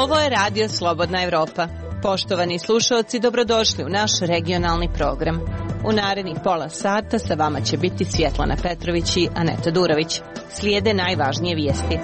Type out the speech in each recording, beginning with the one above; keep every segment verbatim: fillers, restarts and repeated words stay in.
Ovo je Radio Slobodna Evropa. Poštovani slušalci, dobrodošli u naš regionalni program. U narednih pola sata sa vama će biti Svjetlana Petrović i Aneta Durović. Slijede najvažnije vijesti.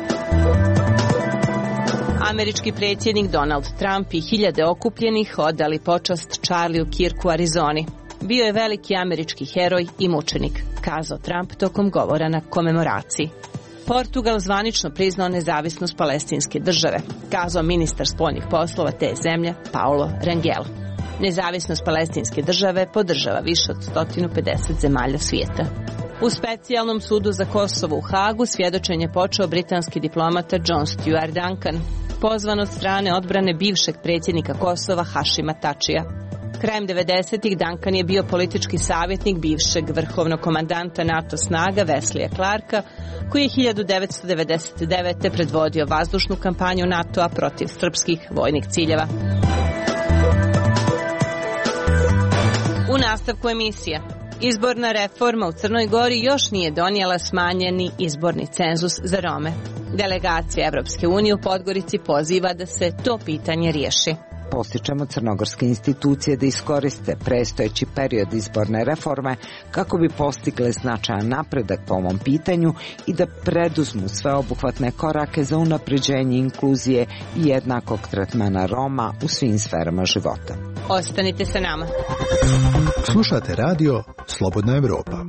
Američki predsjednik Donald Trump i hiljade okupljenih odali počast Charlieu Kirku u Arizoni. Bio je veliki američki heroj i mučenik, kazao Trump tokom govora na komemoraciji. Portugal zvanično priznao nezavisnost palestinske države, kazao ministar spoljnih poslova te zemlje Paulo Rangel. Nezavisnost palestinske države podržava više od sto pedeset zemalja svijeta. U specijalnom sudu za Kosovo u Hagu svjedočenje počeo britanski diplomata John Stuart Duncan, pozvan od strane odbrane bivšeg predsjednika Kosova Hašima Tačija. Krajem devedesetih Duncan je bio politički savjetnik bivšeg vrhovnog komandanta NATO snaga Wesleyja Clarka, koji je hiljadu devetsto devedeset devete. predvodio vazdušnu kampanju NATO-a protiv srpskih vojnih ciljeva. U nastavku emisije. Izborna reforma u Crnoj Gori još nije donijela smanjeni izborni cenzus za Rome. Delegacija Evropske unije u Podgorici poziva da se to pitanje riješi. Postičemo crnogorske institucije da iskoriste predstojeći period izborne reforme kako bi postigle značajan napredak po ovom pitanju i da preduzmu sveobuhvatne korake za unapređenje inkluzije i jednakog tretmana Roma u svim sferama života. Ostanite sa nama. Slušate radio Slobodna Evropa.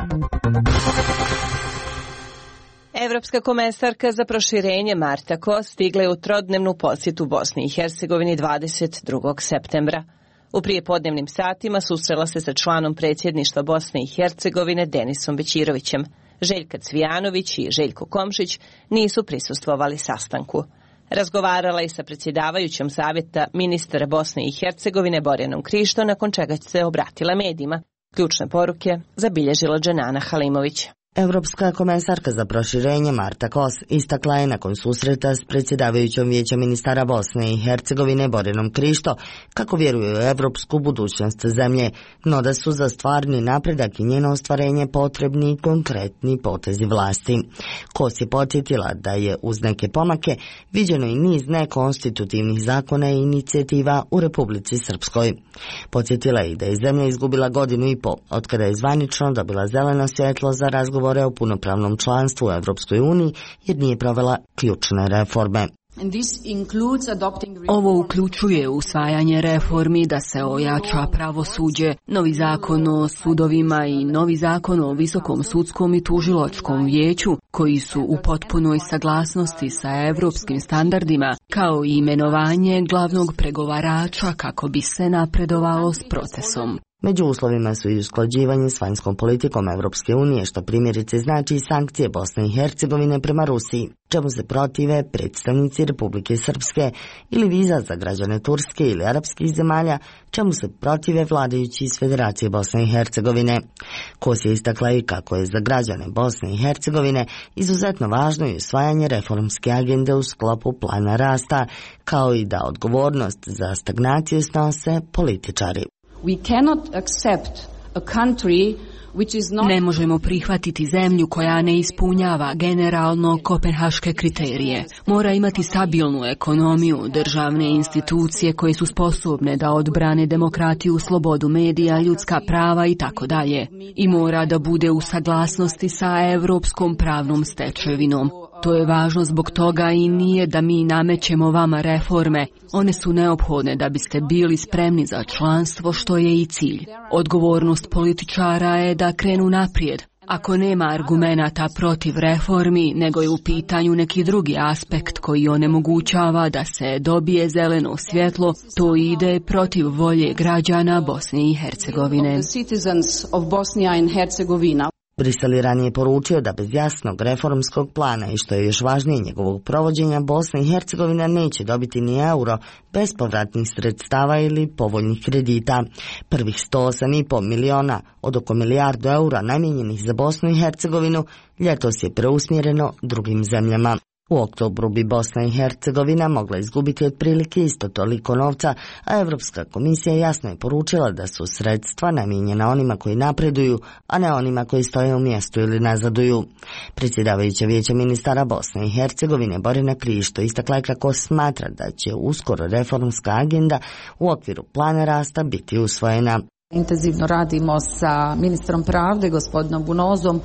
Evropska komesarka za proširenje Marta Kos stigla je u trodnevnu posjetu Bosni i Hercegovini dvadeset drugog septembra. U prijepodnevnim satima susrela se sa članom predsjedništva Bosne i Hercegovine Denisom Bećirovićem. Željka Cvijanović i Željko Komšić nisu prisustvovali sastanku. Razgovarala i sa predsjedavajućom savjeta ministara Bosne i Hercegovine Borjanom Krišto, nakon čega se obratila medijima. Ključne poruke zabilježila Dženana Halimović. Evropska komesarka za proširenje Marta Kos istakla je nakon susreta s predsjedavajućom Vijeća ministara Bosne i Hercegovine Borjanom Krišto kako vjeruju u evropsku budućnost zemlje, no da su za stvarni napredak i njeno ostvarenje potrebni konkretni potezi vlasti. Kos je podsjetila da je uz neke pomake viđeno i niz nekonstitutivnih zakona i inicijativa u Republici Srpskoj. Podsjetila je i da je zemlja izgubila godinu i po od kada je zvanično dobila zeleno svjetlo za razgovor govore o punopravnom članstvu u Evropskoj uniji jer nije provela ključne reforme. Ovo uključuje usvajanje reformi da se ojača pravosuđe, novi zakon o sudovima i novi zakon o visokom sudskom i tužilačkom vijeću, koji su u potpunoj saglasnosti sa evropskim standardima, kao i imenovanje glavnog pregovarača kako bi se napredovalo s procesom. Među uslovima su i usklađivanje s vanjskom politikom Evropske unije, što primjerice znači i sankcije Bosne i Hercegovine prema Rusiji, čemu se protive predstavnici Republike Srpske, ili viza za građane Turske ili arapskih zemalja, čemu se protive vladajući iz Federacije Bosne i Hercegovine. Kos je istakla i kako je za građane Bosne i Hercegovine izuzetno važno i usvajanje reformske agende u sklopu plana rasta, kao i da odgovornost za stagnaciju snose političari. We cannot accept a country which is not... Ne možemo prihvatiti zemlju koja ne ispunjava generalno kopenhaške kriterije. Mora imati stabilnu ekonomiju, državne institucije koje su sposobne da odbrane demokratiju, slobodu medija, ljudska prava i tako dalje. I mora da bude u saglasnosti sa evropskom pravnom stečevinom. To je važno zbog toga i nije da mi namećemo vama reforme. One su neophodne da biste bili spremni za članstvo, što je i cilj. Odgovornost političara je da krenu naprijed. Ako nema argumenata protiv reformi, nego je u pitanju neki drugi aspekt koji onemogućava da se dobije zeleno svjetlo, to ide protiv volje građana Bosne i Hercegovine. Brisel je ranije poručio da bez jasnog reformskog plana i što je još važnije njegovog provođenja, Bosna i Hercegovina neće dobiti ni euro bez povratnih sredstava ili povoljnih kredita. Prvih sto osam i pol miliona od oko milijardu eura namijenjenih za Bosnu i Hercegovinu ljetos je preusmjereno drugim zemljama. U oktobru bi Bosna i Hercegovina mogla izgubiti otprilike isto toliko novca, a Evropska komisija jasno je poručila da su sredstva namijenjena onima koji napreduju, a ne onima koji stoje u mjestu ili nazaduju. Predsjedavajuća Vijeća ministara Bosne i Hercegovine Borjana Krišto istakla je kako smatra da će uskoro reformska agenda u okviru plana rasta biti usvojena. Intenzivno radimo sa ministrom pravde, gospodinom Bunozom,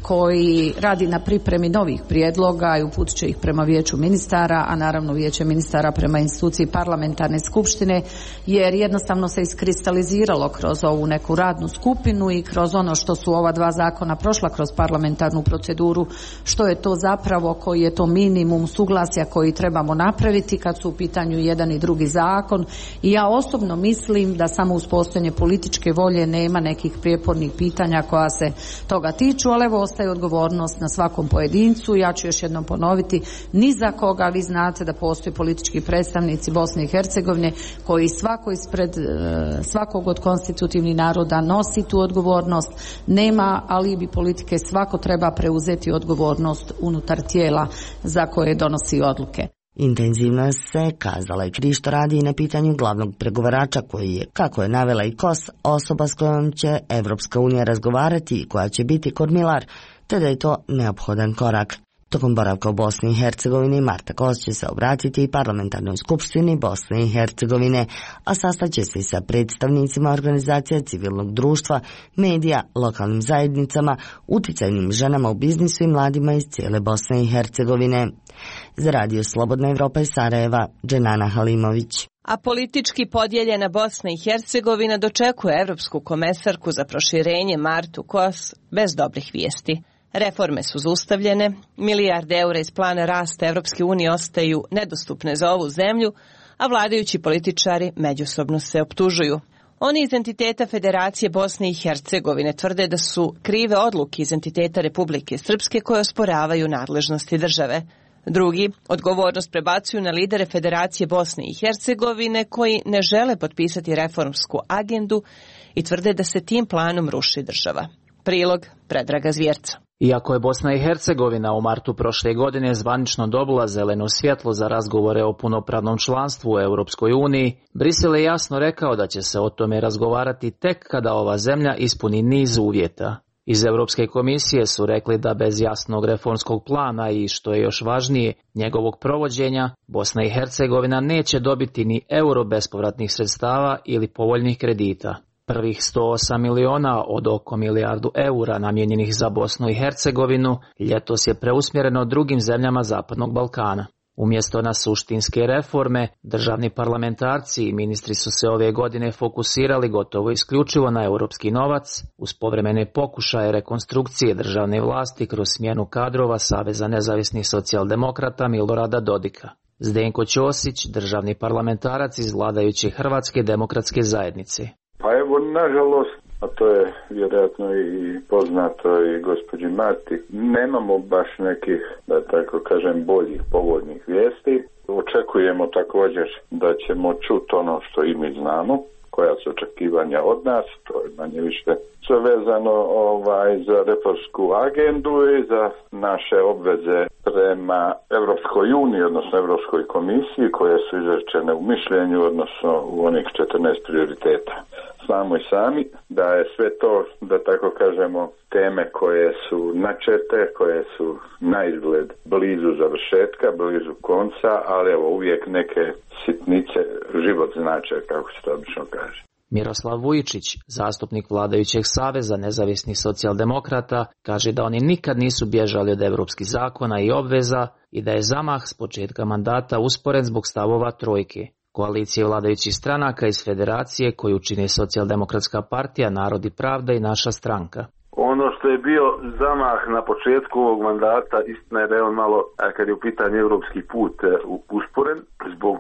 koji radi na pripremi novih prijedloga i uputit će ih prema Vijeću ministara, a naravno Vijeće ministara prema instituciji parlamentarne skupštine, jer jednostavno se iskristaliziralo kroz ovu neku radnu skupinu i kroz ono što su ova dva zakona prošla kroz parlamentarnu proceduru, što je to zapravo, koji je to minimum suglasja koji trebamo napraviti kad su u pitanju jedan i drugi zakon. I ja osobno mislim da samo uz postojanje političke volje nema nekih prijepornih pitanja koja se toga tiču, ali evo ostaje odgovornost na svakom pojedincu. Ja ću još jednom ponoviti, ni za koga, vi znate da postoje politički predstavnici Bosne i Hercegovine koji svako ispred svakog od konstitutivnih naroda nosi tu odgovornost. Nema alibi politike, svako treba preuzeti odgovornost unutar tijela za koje donosi odluke. Intenzivno se, kazala je Krišto, radi i na pitanju glavnog pregovarača koji je, kako je navela i Kos, osoba s kojom će Evropska unija razgovarati i koja će biti kormilar, te da je to neophodan korak. Tokom boravka u Bosni i Hercegovini Marta Kos će se obratiti i parlamentarnoj skupštini Bosne i Hercegovine, a sastaće se i sa predstavnicima organizacija civilnog društva, medija, lokalnim zajednicama, uticajnim ženama u biznisu i mladima iz cijele Bosne i Hercegovine. Za Radio Slobodna Evropa iz Sarajeva, Dženana Halimović. A politički podijeljena Bosna i Hercegovina dočekuje evropsku komesarku za proširenje Martu Kos bez dobrih vijesti. Reforme su zaustavljene, milijarde eura iz plana rasta Evropske unije ostaju nedostupne za ovu zemlju, a vladajući političari međusobno se optužuju. Oni iz entiteta Federacije Bosne i Hercegovine tvrde da su krive odluke iz entiteta Republike Srpske koje osporavaju nadležnosti države. Drugi odgovornost prebacuju na lidere Federacije Bosne i Hercegovine koji ne žele potpisati reformsku agendu i tvrde da se tim planom ruši država. Prilog Predraga Zvjerca. Iako je Bosna i Hercegovina u martu prošle godine zvanično dobila zeleno svjetlo za razgovore o punopravnom članstvu u Europskoj uniji, Brisel je jasno rekao da će se o tome razgovarati tek kada ova zemlja ispuni niz uvjeta. Iz Europske komisije su rekli da bez jasnog reformskog plana i, što je još važnije, njegovog provođenja, Bosna i Hercegovina neće dobiti ni euro bespovratnih sredstava ili povoljnih kredita. Prvih sto osam miliona od oko milijardu eura namijenjenih za Bosnu i Hercegovinu ljetos je preusmjereno drugim zemljama Zapadnog Balkana. Umjesto na suštinske reforme, državni parlamentarci i ministri su se ove godine fokusirali gotovo isključivo na europski novac, uz povremene pokušaje rekonstrukcije državne vlasti kroz smjenu kadrova Saveza nezavisnih socijaldemokrata Milorada Dodika. Zdenko Ćosić, državni parlamentarac iz vladajuće Hrvatske demokratske zajednice. Pa evo, nažalost, a to je vjerojatno i poznato i gospođi Marti, nemamo baš nekih, da tako kažem, boljih, povoljnih vijesti. Očekujemo također da ćemo čuti ono što i mi znamo, koja su očekivanja od nas, to je manje više sve vezano ovaj, za reformsku agendu i za naše obveze prema Evropskoj uniji, odnosno Evropskoj komisiji, koje su izrečene u mišljenju, odnosno u onih četrnaest prioriteta. Znamo i sami da je sve to, da tako kažemo, teme koje su načete, koje su na izgled blizu završetka, blizu konca, ali evo uvijek neke sitnice život znače, kako se to obično kaže. Miroslav Vujičić, zastupnik vladajućeg Saveza nezavisnih socijaldemokrata, kaže da oni nikad nisu bježali od europskih zakona i obveza i da je zamah s početka mandata usporen zbog stavova trojke, koalicije vladajućih stranaka iz Federacije koju čine Socijaldemokratska partija, Narod i pravda i Naša stranka. Ono što je bio zamah na početku ovog mandata, istina je da je on malo, kad je u pitanju europski put, usporen zbog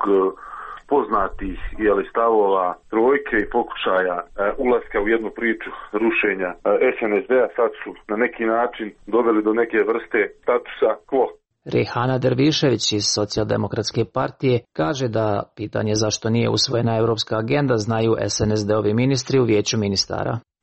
poznatih jeli, stavova trojke i pokušaja e, ulaska u jednu priču rušenja e, es en es de-a. Sad su na neki način doveli do neke vrste statusa quo. Rehana Dervišević iz Socijaldemokratske partije kaže da pitanje zašto nije usvojena europska agenda znaju es en es de-ovi ministri u Vijeću ministara.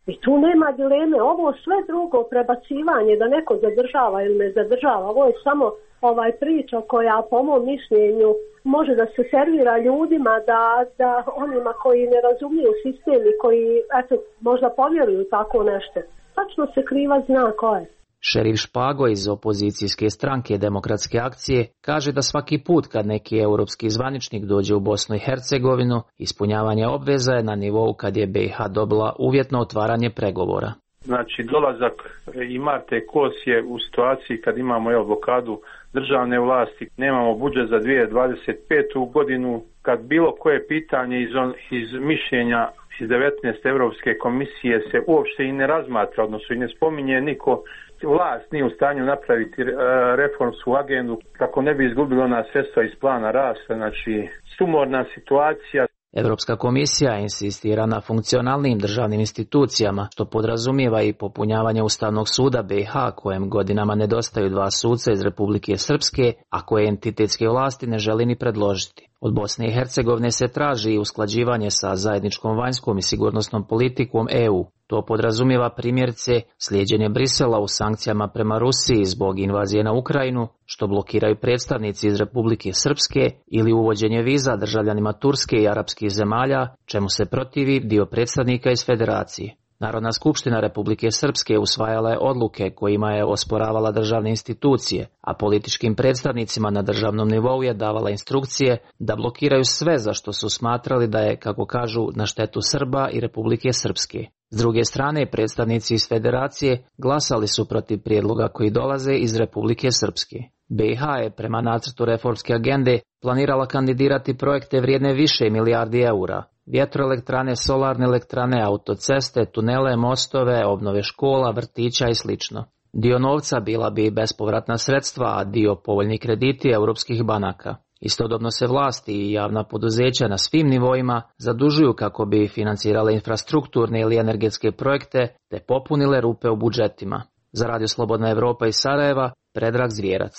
I tu nema dileme, ovo sve drugo prebacivanje da neko zadržava ili ne zadržava, ovo je samo ovaj priča koja po mom mišljenju može da se servira ljudima, da, da onima koji ne razumiju sistem i koji eto, možda povjeruju tako nešto. Tačno se kriva zna ko je. Šerif Špago iz opozicijske stranke Demokratske akcije kaže da svaki put kad neki europski zvaničnik dođe u Bosnu i Hercegovinu, ispunjavanje obveza je na nivou kad je B i H dobila uvjetno otvaranje pregovora. Znači dolazak i Marte Kos je u situaciji kad imamo evo, blokadu državne vlasti, nemamo budžet za dvije tisuće dvadeset petu godinu, kad bilo koje pitanje iz, on, iz mišljenja iz devetnaeste Europske komisije se uopšte i ne razmatra, odnosno i ne spominje niko, vlast nije u stanju napraviti reformsku agendu kako ne bi izgubilo ona sredstva iz plana rasta, znači sumorna situacija. Europska komisija insistira na funkcionalnim državnim institucijama, što podrazumijeva i popunjavanje Ustavnog suda B i H, kojem godinama nedostaju dva suca iz Republike Srpske, a koje entitetske vlasti ne želi ni predložiti. Od Bosne i Hercegovine se traži i usklađivanje sa zajedničkom vanjskom i sigurnosnom politikom E U. To podrazumijeva primjerice slijeđenje Brisela u sankcijama prema Rusiji zbog invazije na Ukrajinu, što blokiraju predstavnici iz Republike Srpske, ili uvođenje viza državljanima Turske i arapskih zemalja, čemu se protivi dio predstavnika iz Federacije. Narodna skupština Republike Srpske usvajala je odluke kojima je osporavala državne institucije, a političkim predstavnicima na državnom nivou je davala instrukcije da blokiraju sve za što su smatrali da je, kako kažu, na štetu Srba i Republike Srpske. S druge strane, predstavnici iz Federacije glasali su protiv prijedloga koji dolaze iz Republike Srpske. B i H je prema nacrtu reformske agende planirala kandidirati projekte vrijedne više milijardi eura. Vjetroelektrane, solarne elektrane, autoceste, tunele, mostove, obnove škola, vrtića i sl. Dio novca bila bi bespovratna sredstva, a dio povoljni krediti europskih banaka. Istodobno se vlasti i javna poduzeća na svim nivoima zadužuju kako bi financirale infrastrukturne ili energetske projekte te popunile rupe u budžetima. Za Radio Slobodna Evropa iz Sarajeva, Predrag Zvijerac.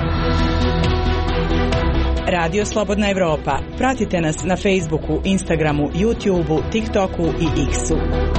Radio Slobodna Evropa. Pratite nas na Facebooku, Instagramu, YouTubeu, TikToku i X-u.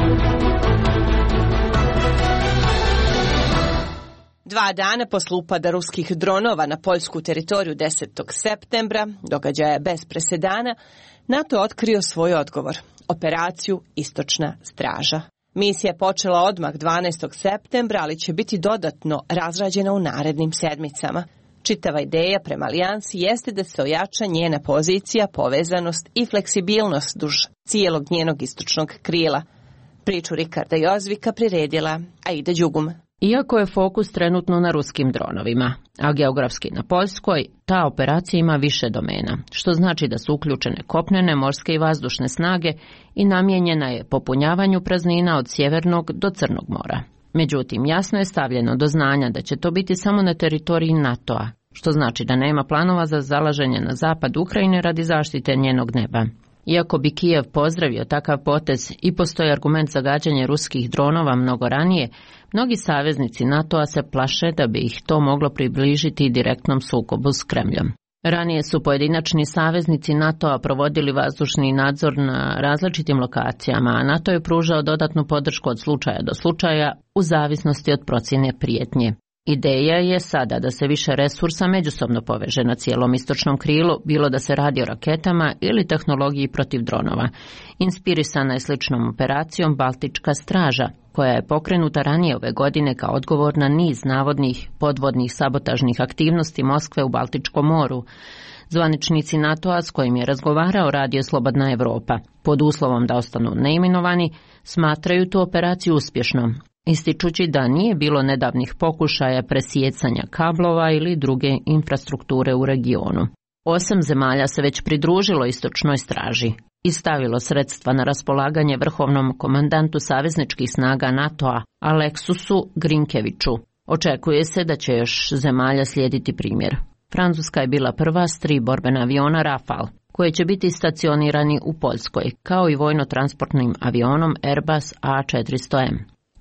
Dva dana posle upada ruskih dronova na poljsku teritoriju desetog septembra, događaja bez presedana, NATO otkrio svoj odgovor, operaciju Istočna straža. Misija je počela odmah dvanaestog septembra, ali će biti dodatno razrađena u narednim sedmicama. Čitava ideja prema alijansi jeste da se ojača njena pozicija, povezanost i fleksibilnost duž cijelog njenog istočnog krila. Priču Rikarda Jozvika priredila Aida Đugum. Iako je fokus trenutno na ruskim dronovima, a geografski na Poljskoj, ta operacija ima više domena, što znači da su uključene kopnene, morske i vazdušne snage i namijenjena je popunjavanju praznina od Sjevernog do Crnog mora. Međutim, jasno je stavljeno do znanja da će to biti samo na teritoriji NATO-a, što znači da nema planova za zalaženje na zapad Ukrajine radi zaštite njenog neba. Iako bi Kijev pozdravio takav potez i postoji argument za gađanje ruskih dronova mnogo ranije, mnogi saveznici NATO-a se plaše da bi ih to moglo približiti direktnom sukobu s Kremljom. Ranije su pojedinačni saveznici NATO-a provodili vazdušni nadzor na različitim lokacijama, a NATO je pružao dodatnu podršku od slučaja do slučaja u zavisnosti od procjene prijetnje. Ideja je sada da se više resursa međusobno poveže na cijelom istočnom krilu, bilo da se radi o raketama ili tehnologiji protiv dronova. Inspirisana je sličnom operacijom Baltička straža, koja je pokrenuta ranije ove godine kao odgovor na niz navodnih podvodnih sabotažnih aktivnosti Moskve u Baltičkom moru. Zvaničnici NATO-a s kojim je razgovarao Radio Slobodna Evropa, pod uslovom da ostanu neimenovani, smatraju tu operaciju uspješnom, ističući da nije bilo nedavnih pokušaja presjecanja kablova ili druge infrastrukture u regionu. Osam zemalja se već pridružilo istočnoj straži i stavilo sredstva na raspolaganje vrhovnom komandantu savezničkih snaga NATO-a Aleksusu Grinkeviću. Očekuje se da će još zemalja slijediti primjer. Francuska je bila prva s tri borbena aviona Rafale, koje će biti stacionirani u Poljskoj, kao i vojno-transportnim avionom Airbus A četiristo M.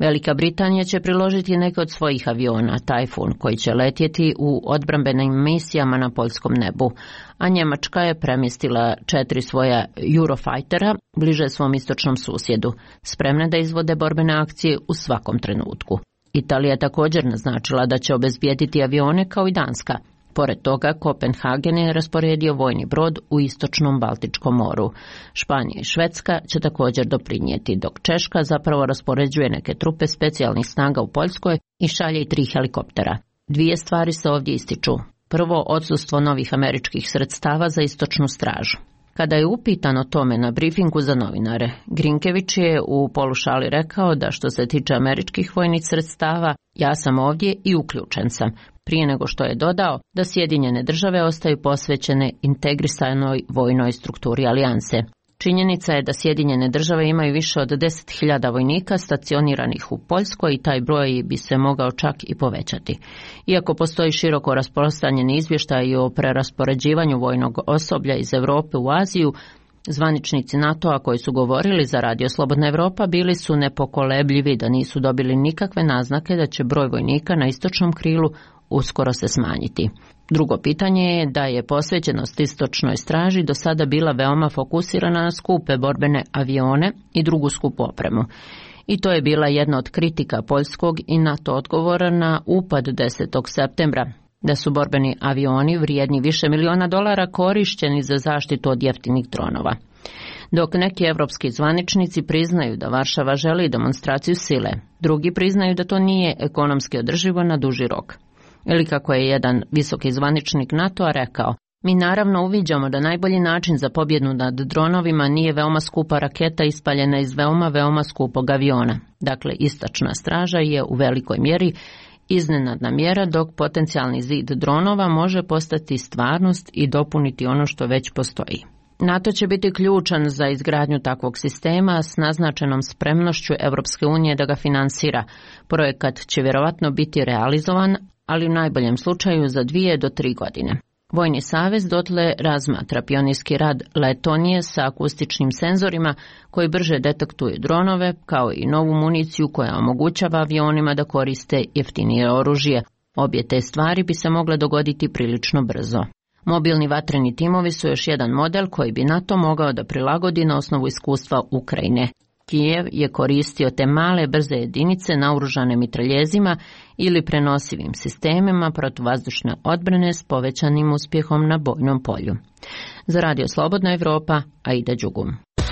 Velika Britanija će priložiti neke od svojih aviona Tajfun koji će letjeti u odbrambenim misijama na poljskom nebu, a Njemačka je premjestila četiri svoja Eurofightera bliže svom istočnom susjedu, spremne da izvode borbene akcije u svakom trenutku. Italija je također naznačila da će obezbijediti avione kao i Danska. Pored toga, Kopenhagen je rasporedio vojni brod u istočnom Baltičkom moru. Španija i Švedska će također doprinijeti, dok Češka zapravo raspoređuje neke trupe specijalnih snaga u Poljskoj i šalje i tri helikoptera. Dvije stvari se ovdje ističu. Prvo, odsustvo novih američkih sredstava za istočnu stražu. Kada je upitan o tome na brifingu za novinare, Grinkević je u polušali rekao da što se tiče američkih vojnih sredstava, ja sam ovdje i uključen sam, prije nego što je dodao da Sjedinjene države ostaju posvećene integrisanoj vojnoj strukturi alijanse. Činjenica je da Sjedinjene države imaju više od deset hiljada vojnika stacioniranih u Poljskoj i taj broj bi se mogao čak i povećati. Iako postoji široko rasprostranjeni izvještaj o preraspoređivanju vojnog osoblja iz Europe u Aziju, zvaničnici NATO-a koji su govorili za Radio Slobodna Evropa bili su nepokolebljivi da nisu dobili nikakve naznake da će broj vojnika na istočnom krilu uskoro se smanjiti. Drugo pitanje je da je posvećenost istočnoj straži do sada bila veoma fokusirana na skupe borbene avione i drugu skupu opremu. I to je bila jedna od kritika poljskog i NATO odgovora na upad desetog septembra, da su borbeni avioni vrijedni više miliona dolara korišćeni za zaštitu od jeftinih dronova. Dok neki evropski zvaničnici priznaju da Varšava želi demonstraciju sile, drugi priznaju da to nije ekonomski održivo na duži rok. Ili kako je jedan visoki zvaničnik NATO-a rekao, mi naravno uviđamo da najbolji način za pobjedu nad dronovima nije veoma skupa raketa ispaljena iz veoma, veoma skupog aviona. Dakle, istočna straža je u velikoj mjeri iznenadna mjera, dok potencijalni zid dronova može postati stvarnost i dopuniti ono što već postoji. NATO će biti ključan za izgradnju takvog sistema s naznačenom spremnošću Europske unije da ga finansira. Projekat će vjerovatno biti realizovan, ali u najboljem slučaju za dvije do tri godine. Vojni savez dotle razmatra pionirski rad Letonije sa akustičnim senzorima koji brže detektuju dronove, kao i novu municiju koja omogućava avionima da koriste jeftinije oružje. Obje te stvari bi se mogle dogoditi prilično brzo. Mobilni vatreni timovi su još jedan model koji bi NATO mogao da prilagodi na osnovu iskustva Ukrajine. Kijev je koristio te male brze jedinice naoružane mitraljezima ili prenosivim sistemima protivvazdušne odbrane s povećanim uspjehom na bojnom polju. Za Radio Slobodna Evropa, Aida Đugum.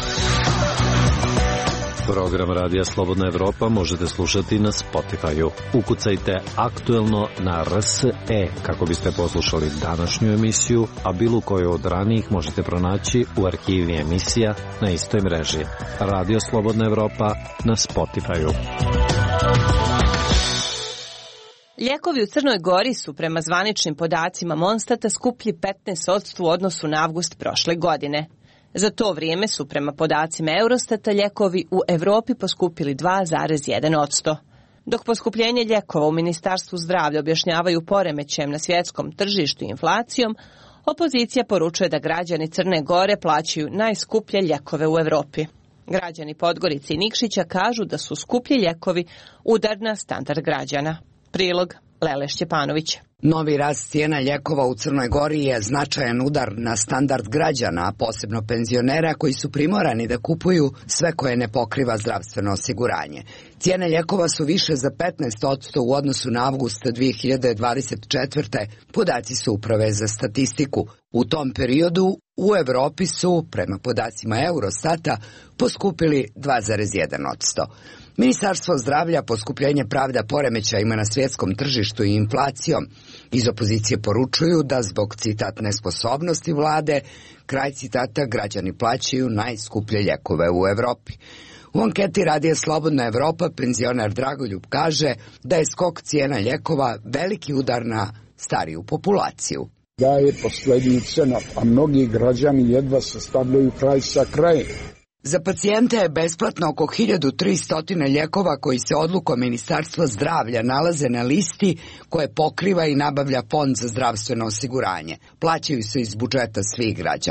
Program Radija Slobodna Evropa možete slušati na Spotify-u. Ukucajte aktuelno na R S E kako biste poslušali današnju emisiju, a bilo koju od ranijih možete pronaći u arhivi emisija na istoj mreži. Radio Slobodna Evropa na Spotify-u. Lijekovi u Crnoj Gori su prema zvaničnim podacima Monstata skuplji petnaest posto u odnosu na avgust prošle godine. Za to vrijeme su prema podacima Eurostata lijekovi u Europi poskupili dva zarez jedan posto. Dok poskupljenje lijekova u Ministarstvu zdravlja objašnjavaju poremećajem na svjetskom tržištu i inflacijom, opozicija poručuje da građani Crne Gore plaćaju najskuplje lijekove u Europi. Građani Podgorice i Nikšića kažu da su skuplji lijekovi udar na standard građana. Prilog Lele Šćepanović. Novi rast cijena lijekova u Crnoj Gori je značajan udar na standard građana, a posebno penzionera koji su primorani da kupuju sve koje ne pokriva zdravstveno osiguranje. Cijene lijekova su više za petnaest posto u odnosu na avgust dvije hiljade dvadeset četvrte. Podaci su Uprave za statistiku. U tom periodu u Europi su, prema podacima Eurostata, poskupili dva zarez jedan posto. Ministarstvo zdravlja poskupljenje pravda poremećajima na svjetskom tržištu i inflacijom. Iz opozicije poručuju da zbog citat nesposobnosti vlade, kraj citata, građani plaćaju najskuplje lijekove u Europi. U anketi Radija Slobodna Evropa penzioner Dragoljub kaže da je skok cijena lijekova veliki udar na stariju populaciju. Daje posljedice, a mnogi građani jedva sastavljaju kraj sa krajem. Za pacijente je besplatno oko hiljadu tristo lijekova koji se odlukom Ministarstva zdravlja nalaze na listi koje pokriva i nabavlja Fond za zdravstveno osiguranje. Plaćaju se iz budžeta svih građana.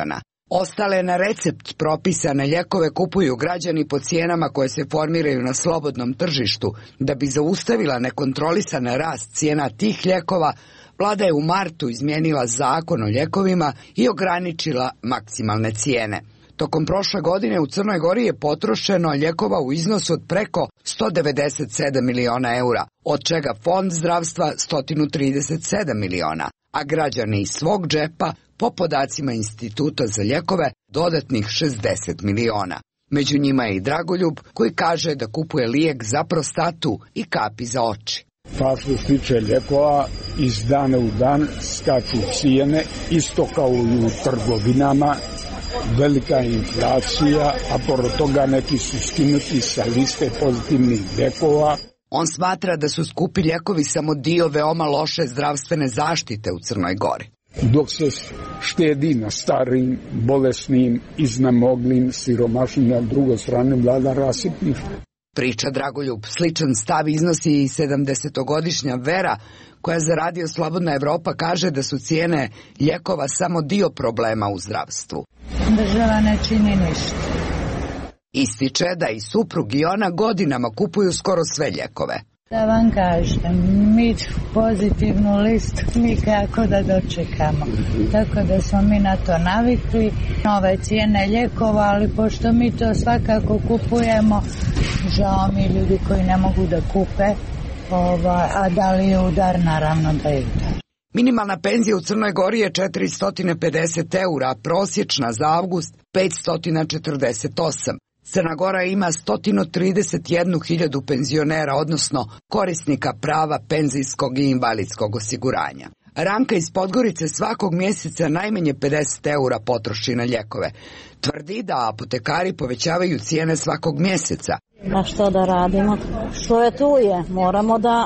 Ostale na recept propisane lijekove kupuju građani po cijenama koje se formiraju na slobodnom tržištu. Da bi zaustavila nekontrolisan rast cijena tih lijekova, vlada je u martu izmijenila zakon o lijekovima i ograničila maksimalne cijene. Tokom prošle godine u Crnoj Gori je potrošeno lijekova u iznosu od preko sto devedeset sedam miliona eura, od čega Fond zdravstva sto trideset sedam miliona, a građani iz svog džepa, po podacima Instituta za lijekove, dodatnih šezdeset miliona. Među njima je i Dragoljub, koji kaže da kupuje lijek za prostatu i kapi za oči. Pa što se tiče lijekova, iz dana u dan skaču cijene, isto kao i u trgovinama. Velika je inflacija, a pored toga neki su skinuti sa liste pozitivnih lijekova. On smatra da su skupi lijekovi samo dio veoma loše zdravstvene zaštite u Crnoj Gori. Dok se štedi na starim, bolesnim, iznemoglim, siromašnim, na drugoj strani vlada rasipništvo. Priča Dragoljub. Sličan stav iznosi i sedamdesetogodišnja Vera, koja za Radio Slobodna Evropa kaže da su cijene lijekova samo dio problema u zdravstvu. Država ne čini ništa. Ističe da i suprug i ona godinama kupuju skoro sve lijekove. Da vam kažem, mi pozitivnu listu nikako da dočekamo. Tako da smo mi na to navikli, nove cijene lijekova, ali pošto mi to svakako kupujemo, žao mi ljudi koji ne mogu da kupe, ova, a da li je udar, naravno da je udar. Minimalna penzija u Crnoj Gori je četiristo pedeset eura, a prosječna za avgust petsto četrdeset osam. Crna Gora ima sto trideset jednu hiljadu penzionera, odnosno korisnika prava penzijskog i invalidskog osiguranja. Ranka iz Podgorice svakog mjeseca najmanje pedeset eura potroši na lijekove. Tvrdi da apotekari povećavaju cijene svakog mjeseca. A što da radimo? Što je tu je? Moramo da...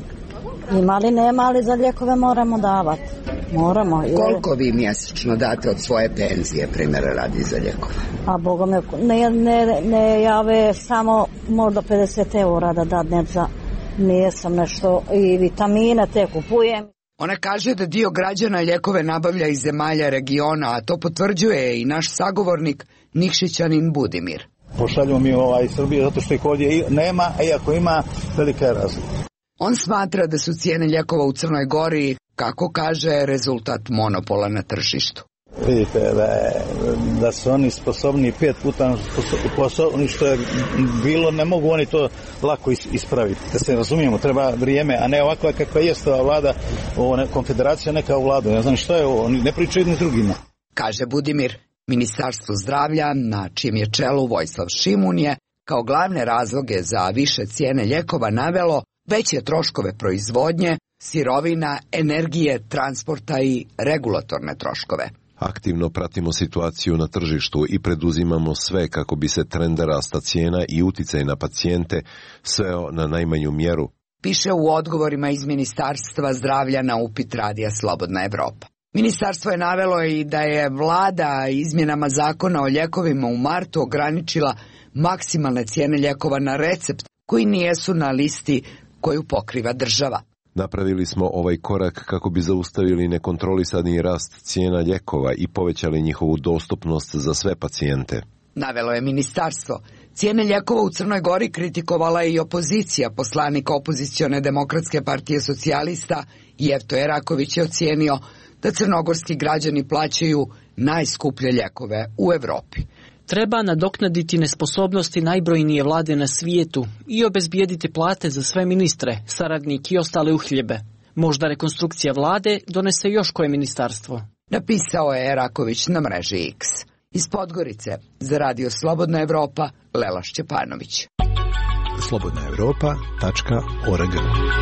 Ima li nema, ali za lijekove moramo davati. Moramo. Jer... Koliko vi mjesečno date od svoje penzije, primjera radi, za lijekove? A Boga me, ne, ne, ne jave samo možda pedeset eura da dadnem za nisam nešto i vitamine te kupujem. Ona kaže da dio građana lijekove nabavlja iz zemalja regiona, a to potvrđuje i naš sagovornik Nikšićanin Budimir. Pošaljemo mi ovaj iz Srbije zato što ih ovdje nema, a iako ima, velika je razlika. On smatra da su cijene lijekova u Crnoj Gori, kako kaže, rezultat monopola na tržištu. Vidite da, je, da su oni sposobni pet puta sposobni što je bilo, ne mogu oni to lako ispraviti. Da se razumijemo, treba vrijeme, a ne ovakva kakva jeste ova vlada, ovo ne, konfederacija neka u vladu. Ne znam što je ovo, oni ne pričaju jedni drugima. Kaže Budimir. Ministarstvo zdravlja, na čijem je čelu Vojislav Šimun, je kao glavne razloge za više cijene lijekova navelo veće troškove proizvodnje, sirovina, energije, transporta i regulatorne troškove. Aktivno pratimo situaciju na tržištu i preduzimamo sve kako bi se trend rasta cijena i uticaj na pacijente sveo na najmanju mjeru. Piše u odgovorima iz Ministarstva zdravlja na upit Radija Slobodna Evropa. Ministarstvo je navelo i da je vlada izmjenama zakona o lijekovima u martu ograničila maksimalne cijene lijekova na recept koji nijesu na listi koju pokriva država. Napravili smo ovaj korak kako bi zaustavili nekontrolisani rast cijena lijekova i povećali njihovu dostupnost za sve pacijente. Navelo je ministarstvo. Cijene lijekova u Crnoj Gori kritikovala je i opozicija. Poslanik opozicione demokratske partije socijalista Jevto Eraković je ocijenio da crnogorski građani plaćaju najskuplje lijekove u Evropi. Treba nadoknaditi nesposobnosti najbrojnije vlade na svijetu i obezbijediti plate za sve ministre, saradnike i ostale uhljebe. Možda rekonstrukcija vlade donese još koje ministarstvo. Napisao je Eraković na mreži X. Iz Podgorice, za Radio Slobodna Evropa, Lela Šćepanović. slobodna evropa tačka org.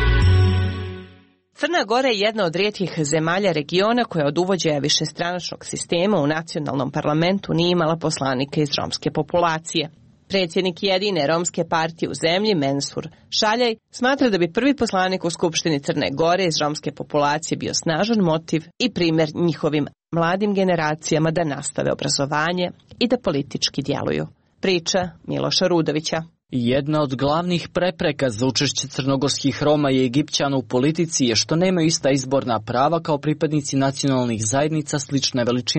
Crna Gora je jedna od rijetkih zemalja regiona koja od uvođenja višestranačnog sistema u nacionalnom parlamentu nije imala poslanika iz romske populacije. Predsjednik jedine romske partije u zemlji, Mensur Šaljaj, smatra da bi prvi poslanik u Skupštini Crne Gore iz romske populacije bio snažan motiv i primjer njihovim mladim generacijama da nastave obrazovanje i da politički djeluju. Priča Miloša Rudovića. Jedna od glavnih prepreka za učešće crnogorskih Roma i Egipćana u politici je što nemaju ista izborna prava kao pripadnici nacionalnih zajednica slične veličine.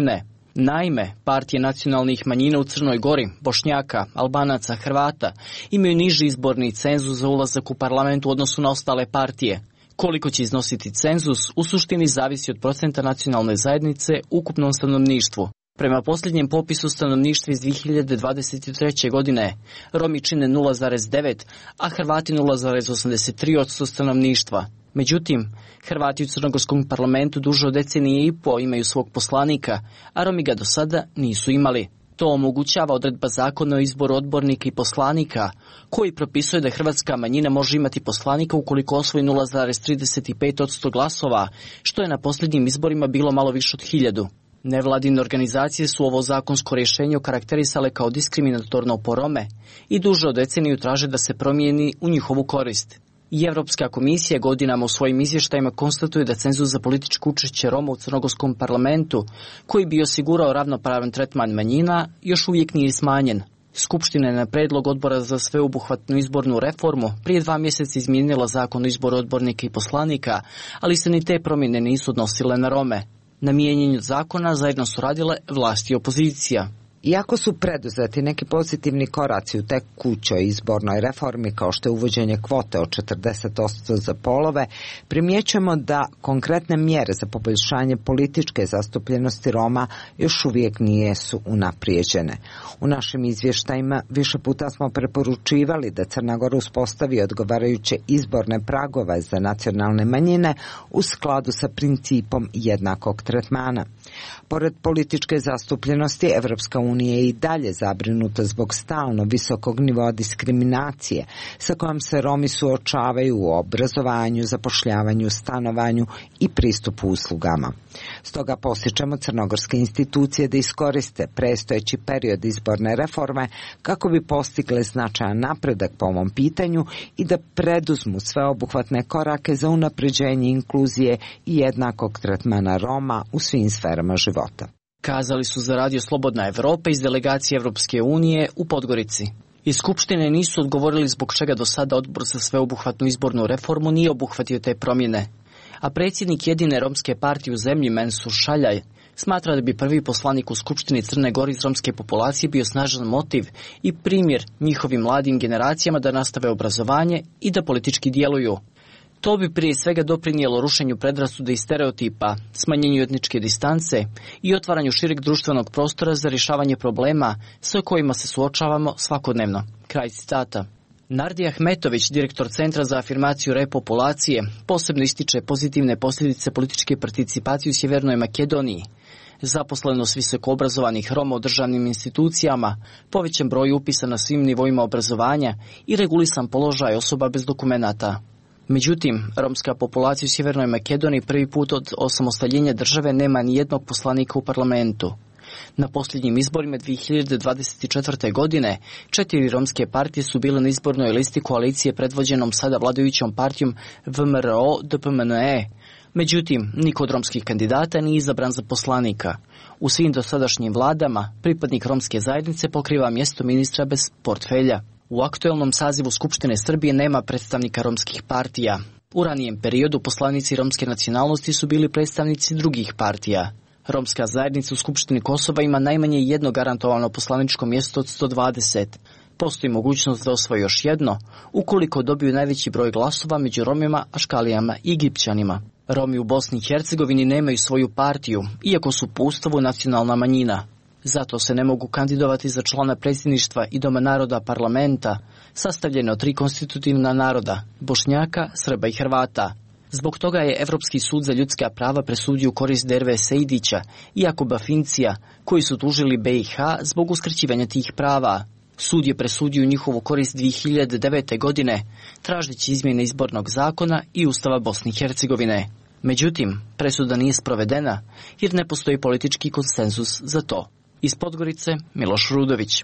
Naime, partije nacionalnih manjina u Crnoj Gori, Bošnjaka, Albanaca, Hrvata imaju niži izborni cenzus za ulazak u parlament u odnosu na ostale partije. Koliko će iznositi cenzus u suštini zavisi od procenta nacionalne zajednice u ukupnom stanovništvu. Prema posljednjem popisu stanovništva iz dvije hiljade dvadeset treće. godine, Romi čine nula zarez devet, a Hrvati nula zarez osamdeset tri posto stanovništva. Međutim, Hrvati u crnogorskom parlamentu duže od decenije i po imaju svog poslanika, a Romi ga do sada nisu imali. To omogućava odredba zakona o izboru odbornika i poslanika, koji propisuje da hrvatska manjina može imati poslanika ukoliko osvoji nula zarez trideset pet posto glasova, što je na posljednjim izborima bilo malo više od hiljadu. Nevladine organizacije su ovo zakonsko rješenje okarakterisale kao diskriminatorno po Rome i duže od deceniju traže da se promijeni u njihovu korist. I Evropska komisija godinama u svojim izvještajima konstatuje da cenzus za političko učešće Roma u crnogorskom parlamentu, koji bi osigurao ravnopravan tretman manjina, još uvijek nije smanjen. Skupština je na predlog odbora za sveobuhvatnu izbornu reformu prije dva mjeseca izmijenila zakon o izboru odbornika i poslanika, ali se ni te promjene nisu odnosile na Rome. Na mijenjanju zakona zajedno su radile vlasti i opozicija. Iako su preduzeti neki pozitivni koraci u tekućoj izbornoj reformi, kao što je uvođenje kvote od četrdeset posto za polove, primjećujemo da konkretne mjere za poboljšanje političke zastupljenosti Roma još uvijek nisu unaprijeđene. U našim izvještajima više puta smo preporučivali da Crna Gora uspostavi odgovarajuće izborne pragove za nacionalne manjine u skladu sa principom jednakog tretmana. Pored političke zastupljenosti, Evropska unija je i dalje zabrinuta zbog stalno visokog nivoa diskriminacije sa kojom se Romi suočavaju u obrazovanju, zapošljavanju, stanovanju i pristupu uslugama. Stoga posjećamo crnogorske institucije da iskoriste predstojeći period izborne reforme kako bi postigle značajan napredak po ovom pitanju i da preduzmu sveobuhvatne korake za unapređenje inkluzije i jednakog tretmana Roma u svim sferama života. Kazali su za radio Slobodna Evropa iz delegacije Evropske unije u Podgorici. Iz Skupštine nisu odgovorili zbog čega do sada odbor za sveobuhvatnu izbornu reformu nije obuhvatio te promjene. A predsjednik jedine romske partije u zemlji Mensur Šaljaj smatra da bi prvi poslanik u Skupštini Crne Gore iz romske populacije bio snažan motiv i primjer njihovim mladim generacijama da nastave obrazovanje i da politički djeluju. To bi prije svega doprinijelo rušenju predrasuda i stereotipa, smanjenju etničke distance i otvaranju šireg društvenog prostora za rješavanje problema sa kojima se suočavamo svakodnevno. Kraj citata. Nardi Ahmetović, direktor Centra za afirmaciju repopulacije, posebno ističe pozitivne posljedice političke participacije u Sjevernoj Makedoniji, zaposlenost visoko obrazovanih Roma u državnim institucijama, povećan broj upisa na svim nivoima obrazovanja i regulisan položaj osoba bez dokumenata. Međutim, romska populacija u Sjevernoj Makedoniji prvi put od osamostaljenja države nema ni jednog poslanika u parlamentu. Na posljednjim izborima dvije hiljade dvadeset četvrte. godine četiri romske partije su bile na izbornoj listi koalicije predvođenom sada vladajućom partijom V M R O D P M N E. Međutim, niko od romskih kandidata nije izabran za poslanika. U svim dosadašnjim vladama pripadnik romske zajednice pokriva mjesto ministra bez portfelja. U aktuelnom sazivu Skupštine Srbije nema predstavnika romskih partija. U ranijem periodu poslanici romske nacionalnosti su bili predstavnici drugih partija. Romska zajednica u Skupštini Kosova ima najmanje jedno garantovano poslaničko mjesto od sto dvadeset. Postoji mogućnost da osvoje još jedno, ukoliko dobiju najveći broj glasova među Romima, Aškalijama i Egipćanima. Romi u Bosni i Hercegovini nemaju svoju partiju, iako su po Ustavu nacionalna manjina. Zato se ne mogu kandidovati za člana predsjedništva i Doma naroda parlamenta, sastavljeno od tri konstitutivna naroda, Bošnjaka, Srba i Hrvata. Zbog toga je Evropski sud za ljudska prava presudio u korist Derve Sejdića i Jakuba Fincija, koji su tužili B i H zbog uskraćivanja tih prava. Sud je presudio njihovu korist dvije hiljade devete. godine, tražeći izmjene izbornog zakona i Ustava Bosne i Hercegovine. Međutim, presuda nije sprovedena jer ne postoji politički konsenzus za to. Iz Podgorice, Miloš Rudović.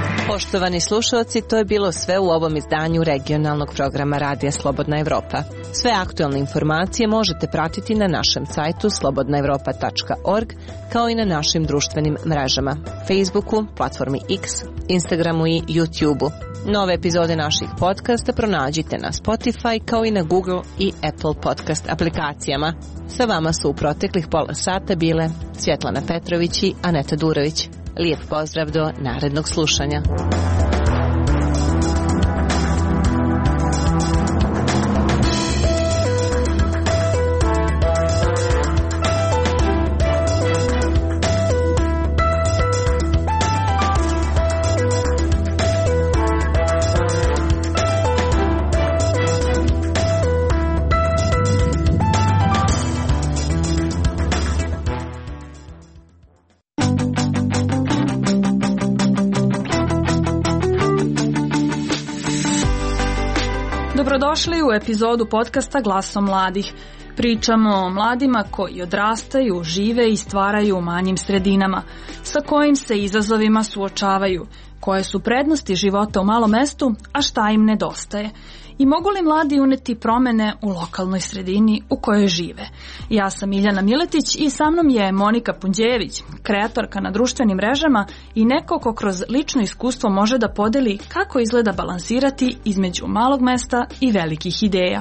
Poštovani slušalci, to je bilo sve u ovom izdanju regionalnog programa Radija Slobodna Evropa. Sve aktualne informacije možete pratiti na našem sajtu slobodna evropa tačka org, kao i na našim društvenim mrežama, Facebooku, platformi X, Instagramu i YouTubeu. Nove epizode naših podcasta pronađite na Spotify, kao i na Google i Apple podcast aplikacijama. Sa vama su u proteklih pola sata bile Svjetlana Petrović i Aneta Durović. Lijep pozdrav do narednog slušanja. Dobrodošli u epizodu podcasta Glasom mladih. Pričamo o mladima koji odrastaju, žive i stvaraju u manjim sredinama, sa kojim se izazovima suočavaju, koje su prednosti života u malom mestu, a šta im nedostaje. I mogu li mladi uneti promene u lokalnoj sredini u kojoj žive? Ja sam Miljana Miletić i sa mnom je Monika Punđejević, kreatorka na društvenim mrežama i neko ko kroz lično iskustvo može da podeli kako izgleda balansirati između malog mesta i velikih ideja.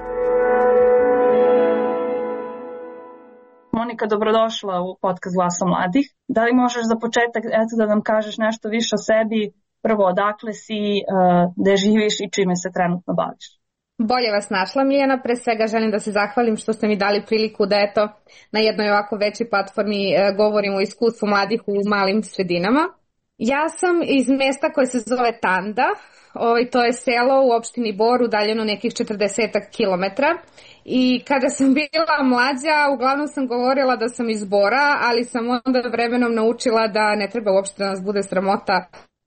Monika, dobrodošla u podcast Glasa mladih. Da li možeš za početak eto da nam kažeš nešto više o sebi? Prvo, odakle si, gde živiš i čime se trenutno baviš? Bolje vas našla, Miljana. Pre svega želim da se zahvalim što ste mi dali priliku da eto na jednoj ovako većoj platformi govorim o iskustvu mladih u malim sredinama. Ja sam iz mesta koje se zove Tanda. Ovaj, to je selo u opštini Bor, udaljeno nekih četrdesetak kilometara. I kada sam bila mlađa, uglavnom sam govorila da sam iz Bora, ali sam onda vremenom naučila da ne treba uopšte da nas bude sramota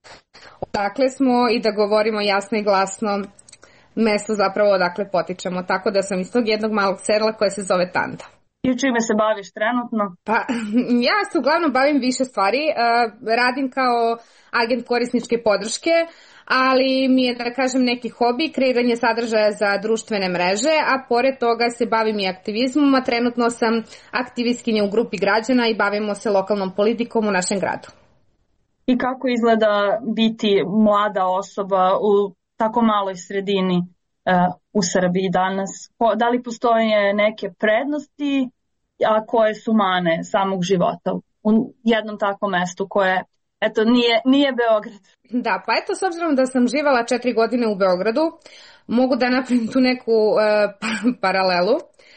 odakle smo i da govorimo jasno i glasno mesto zapravo odakle potičemo. Tako da sam iz tog jednog malog sela koje se zove Tanda. I čime se baviš trenutno? Pa ja se uglavnom bavim više stvari. Radim kao agent korisničke podrške, ali mi je, da kažem, neki hobi, kreiranje sadržaja za društvene mreže, a pored toga se bavim i aktivizmom, a trenutno sam aktivistkinja u grupi građana i bavimo se lokalnom politikom u našem gradu. I kako izgleda biti mlada osoba u tako maloj sredini uh, u Srbiji danas? Da li postoje neke prednosti, a koje su mane samog života u jednom takvom mestu koje, eto, nije, nije Beograd? Da, pa eto, s obzirom da sam živala četiri godine u Beogradu, mogu da napravim tu neku uh, paralelu.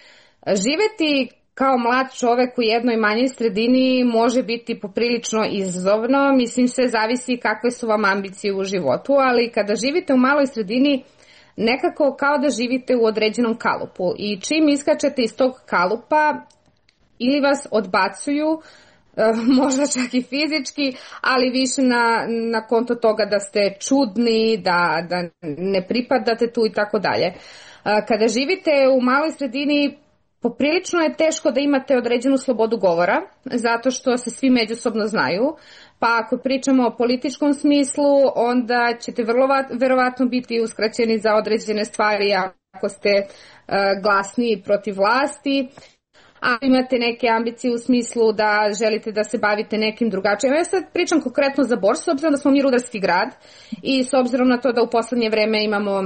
Živeti kao mlad čovek u jednoj manjoj sredini može biti poprilično izazovno, mislim sve zavisi kakve su vam ambicije u životu, ali kada živite u maloj sredini nekako kao da živite u određenom kalupu i čim iskačete iz tog kalupa ili vas odbacuju, možda čak i fizički, ali više na, na konto toga da ste čudni, da, da ne pripadate tu i tako dalje. Kada živite u maloj sredini, poprilično je teško da imate određenu slobodu govora, zato što se svi međusobno znaju, pa ako pričamo o političkom smislu, onda ćete vrlo verovatno biti uskraćeni za određene stvari ako ste uh, glasni protiv vlasti, a imate neke ambicije u smislu da želite da se bavite nekim drugačijim. Ja sad pričam konkretno za Bor, s obzirom da smo mi rudarski grad i s obzirom na to da u poslednje vreme imamo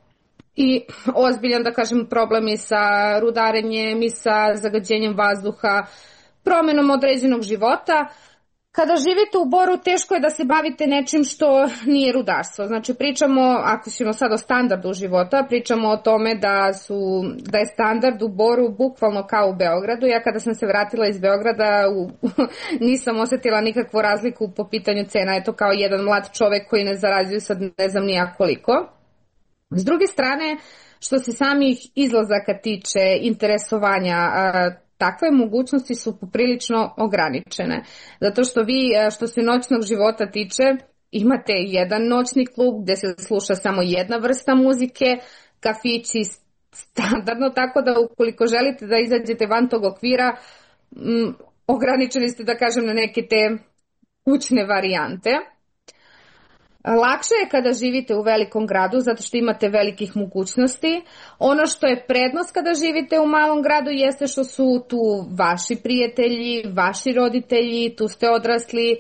i ozbiljan, da kažem, problem i sa rudarenjem i sa zagađenjem vazduha, promenom određenog života. Kada živite u Boru, teško je da se bavite nečim što nije rudarstvo. Znači, pričamo, ako ćemo sad o standardu života, pričamo o tome da, su, da je standard u Boru bukvalno kao u Beogradu. Ja kada sam se vratila iz Beograda u, nisam osetila nikakvu razliku po pitanju cena. Eto, kao jedan mlad čovek koji ne zarađuje sad ne znam nijak koliko. S druge strane, što se samih izlazaka tiče, interesovanja, takve mogućnosti su poprilično ograničene. Zato što vi, što se noćnog života tiče, imate jedan noćni klub gde se sluša samo jedna vrsta muzike, kafići standardno, tako da ukoliko želite da izađete van tog okvira, m, ograničeni ste, da kažem, na neke te kućne varijante. Lakše je kada živite u velikom gradu zato što imate velikih mogućnosti. Ono što je prednost kada živite u malom gradu jeste što su tu vaši prijatelji, vaši roditelji, tu ste odrasli,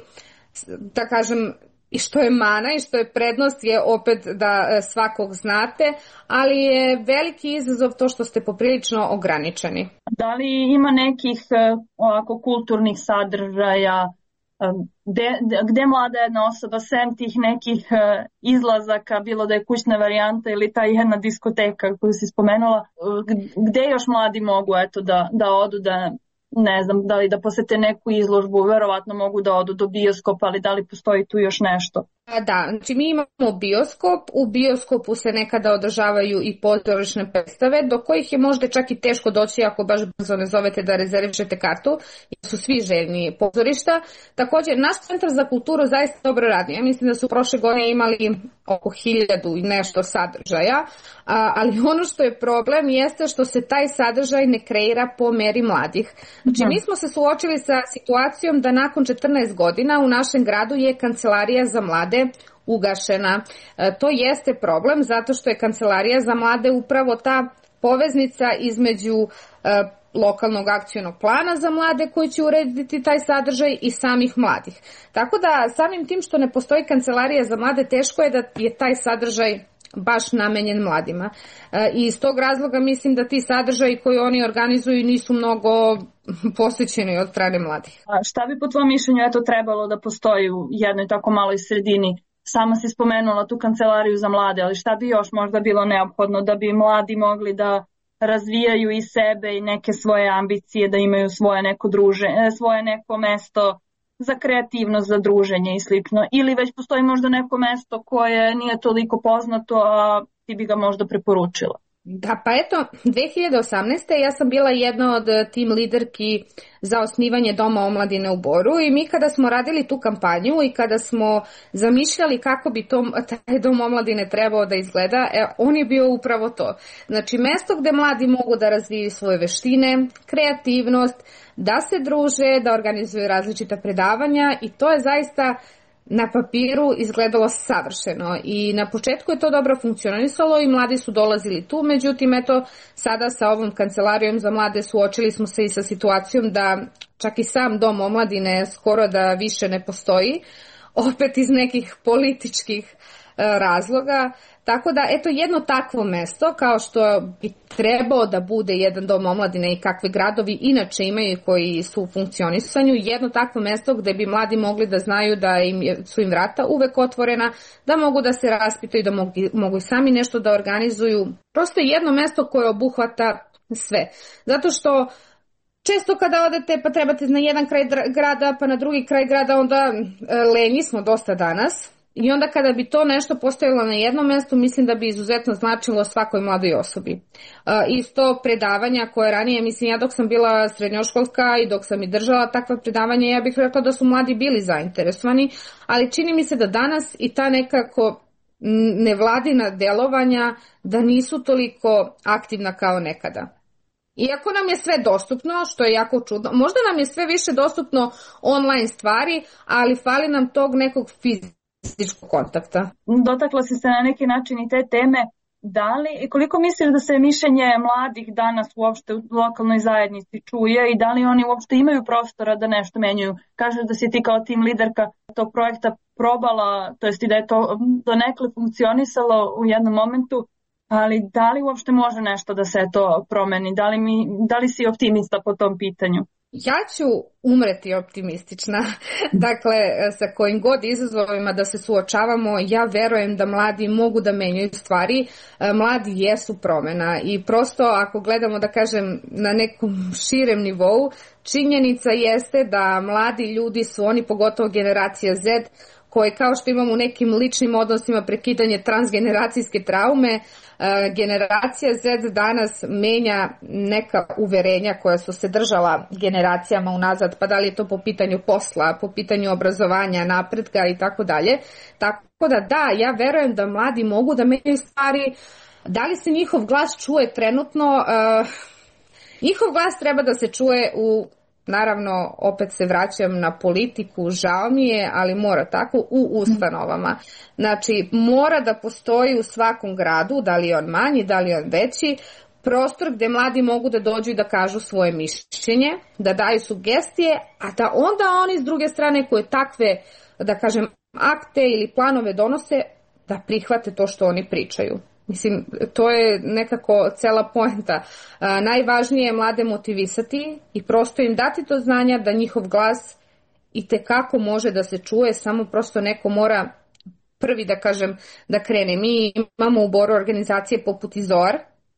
da kažem, i što je mana i što je prednost je opet da svakog znate, ali je veliki izazov to što ste poprilično ograničeni. Da li ima nekih ovako kulturnih sadržaja Gde, gde mlada jedna osoba sem tih nekih izlazaka, bilo da je kućna varijanta ili ta jedna diskoteka koju si spomenula, gde još mladi mogu eto, da, da odu, da ne znam, da li da posete neku izložbu, verovatno mogu da odu do bioskopa, ali da li postoji tu još nešto? Da, znači mi imamo bioskop, u bioskopu se nekada održavaju i pozorišne predstave, do kojih je možda čak i teško doći ako baš brzo ne zovete da rezervišete kartu, jer su svi željni pozorišta. Također, naš centar za kulturu zaista dobro radi. Ja mislim da su prošle godine imali oko hiljadu i nešto sadržaja, ali ono što je problem jeste što se taj sadržaj ne kreira po meri mladih. Znači, mi smo se suočili sa situacijom da nakon četrnaest godina u našem gradu je kancelarija za mlade ugašena. E, to jeste problem zato što je kancelarija za mlade upravo ta poveznica između e, lokalnog akcionog plana za mlade koji će urediti taj sadržaj i samih mladih. Tako da samim tim što ne postoji kancelarija za mlade, teško je da je taj sadržaj baš namenjen mladima. E, I iz tog razloga mislim da ti sadržaji koji oni organizuju nisu mnogo posvećeni od strane mladih. A šta bi po tvojom mišljenju eto trebalo da postoji u jednoj tako maloj sredini? Sama si spomenula tu kancelariju za mlade, ali šta bi još možda bilo neophodno da bi mladi mogli da razvijaju i sebe i neke svoje ambicije, da imaju svoje neko druženje, svoje neko mesto za kreativnost, za druženje i slično. Ili već postoji možda neko mesto koje nije toliko poznato, a ti bi ga možda preporučila. Da, pa eto, dve hiljade osamnaeste. ja sam bila jedna od tim liderki za osnivanje Doma omladine u Boru i mi kada smo radili tu kampanju i kada smo zamišljali kako bi to, taj Dom omladine trebao da izgleda, e, on je bio upravo to. Znači, mesto gde mladi mogu da razviju svoje veštine, kreativnost, da se druže, da organizuju različita predavanja i to je zaista na papiru izgledalo savršeno i na početku je to dobro funkcionisalo i mladi su dolazili tu, međutim eto sada sa ovom kancelarijom za mlade suočili smo se i sa situacijom da čak i sam Dom omladine skoro da više ne postoji, opet iz nekih političkih razloga, tako da eto jedno takvo mesto kao što bi trebao da bude jedan dom omladine i kakve gradovi inače imaju koji su u funkcionisanju, jedno takvo mesto gde bi mladi mogli da znaju da im su im vrata uvek otvorena, da mogu da se raspitaju, da mogu, mogu i sami nešto da organizuju, prosto jedno mesto koje obuhvata sve, zato što često kada odete pa trebate na jedan kraj grada pa na drugi kraj grada, onda lenji smo dosta danas. I onda kada bi to nešto postojalo na jednom mjestu, mislim da bi izuzetno značilo svakoj mladoj osobi. Uh, isto predavanja koje ranije, mislim ja dok sam bila srednjoškolska i dok sam i držala takva predavanja, ja bih rekla da su mladi bili zainteresovani, ali čini mi se da danas i ta nekako nevladina delovanja da nisu toliko aktivna kao nekada. Iako nam je sve dostupno, što je jako čudno, možda nam je sve više dostupno online stvari, ali fali nam tog nekog fizičkog kontakta. Dotakla si se na neki način i te teme. Da li, koliko misliš da se mišljenje mladih danas uopšte u lokalnoj zajednici čuje i da li oni uopšte imaju prostora da nešto menjaju? Kažeš da si ti kao tim liderka tog projekta probala, to jest i da je to donekle funkcionisalo u jednom momentu, ali da li uopšte može nešto da se to promeni? Da li, mi, da li si optimista po tom pitanju? Ja ću umreti optimistična. Dakle, sa kojim god izazovima da se suočavamo, ja verujem da mladi mogu da menjaju stvari. Mladi jesu promena i prosto ako gledamo da kažem na nekom širem nivou, činjenica jeste da mladi ljudi su oni, pogotovo generacija Z, koji kao što imamo u nekim ličnim odnosima prekidanje transgeneracijske traume, generacija Z danas menja neka uverenja koja su se držala generacijama unazad, pa da li je to po pitanju posla, po pitanju obrazovanja, napretka i tako dalje. Tako da da, ja verujem da mladi mogu da menjaju stvari. Da li se njihov glas čuje trenutno? Uh, njihov glas treba da se čuje u naravno opet se vraćam na politiku, žao mi je, ali mora tako, u ustanovama. Znači mora da postoji u svakom gradu, da li je on manji, da li je on veći, prostor gde mladi mogu da dođu i da kažu svoje mišljenje, da daju sugestije, a da onda oni s druge strane koje takve, da kažem, akte ili planove donose, da prihvate to što oni pričaju. Mislim, to je nekako cela poenta. A, najvažnije je mlade motivisati i prosto im dati to znanja da njihov glas i tekako može da se čuje, samo prosto neko mora prvi, da kažem, da krene. Mi imamo u Boru organizacije poput Izor,